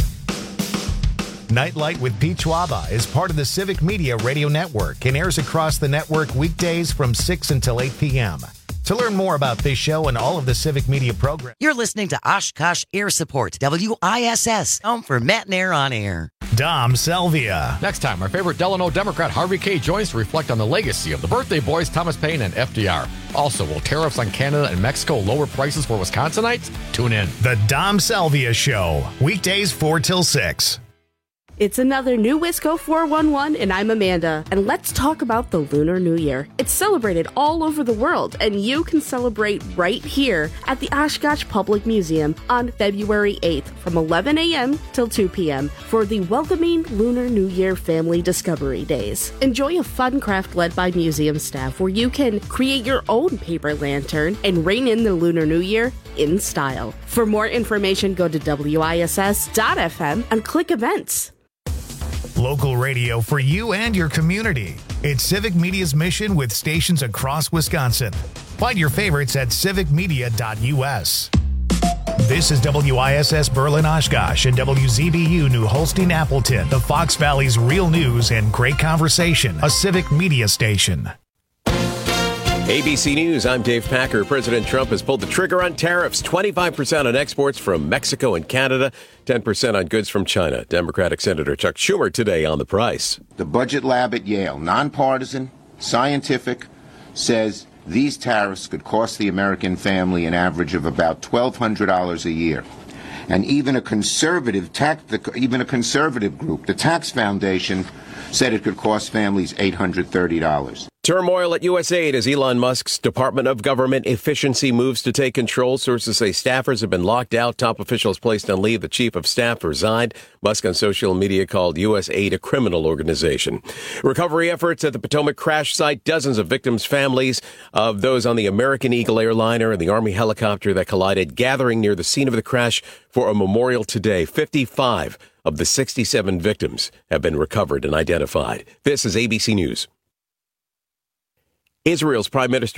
Nightlight with Pete Schwaba is part of the Civic Media Radio Network and airs across the network weekdays from 6 until 8 p.m. To learn more about this show and all of the Civic Media programs, You're listening to Oshkosh Air Support, WISS, home for Matt and Air on Air. Dom Selvia. Next time, our favorite Delano Democrat Harvey K. joins to reflect on the legacy of the birthday boys Thomas Paine and FDR. Also, will tariffs on Canada and Mexico lower prices for Wisconsinites? Tune in. The Dom Selvia Show, weekdays 4 till 6. It's another new Wisco 411, and I'm Amanda. And let's talk about the Lunar New Year. It's celebrated all over the world, and you can celebrate right here at the Oshkosh Public Museum on February 8th from 11 a.m. till 2 p.m. for the Welcoming Lunar New Year Family Discovery Days. Enjoy a fun craft led by museum staff where you can create your own paper lantern and rein in the Lunar New Year in style. For more information, go to WISS.FM and click events. Local radio for you and your community. It's Civic Media's mission with stations across Wisconsin. Find your favorites at civicmedia.us. This is WISS Berlin Oshkosh and WZBU New Holstein Appleton, the Fox Valley's real news and great conversation, a Civic Media station. ABC News, I'm Dave Packer. President Trump has pulled the trigger on tariffs, 25% on exports from Mexico and Canada, 10% on goods from China. Democratic Senator Chuck Schumer today on the price. The budget lab at Yale, nonpartisan, scientific, says these tariffs could cost the American family an average of about $1,200 a year. And even a conservative group, the Tax Foundation, said it could cost families $830. Turmoil at USAID as Elon Musk's Department of Government Efficiency moves to take control. Sources say staffers have been locked out. Top officials placed on leave. The chief of staff resigned. Musk on social media called USAID a criminal organization. Recovery efforts at the Potomac crash site. Dozens of victims' families of those on the American Eagle airliner and the Army helicopter that collided gathering near the scene of the crash for a memorial today. 55 of the 67 victims have been recovered and identified. This is ABC News. Israel's Prime Minister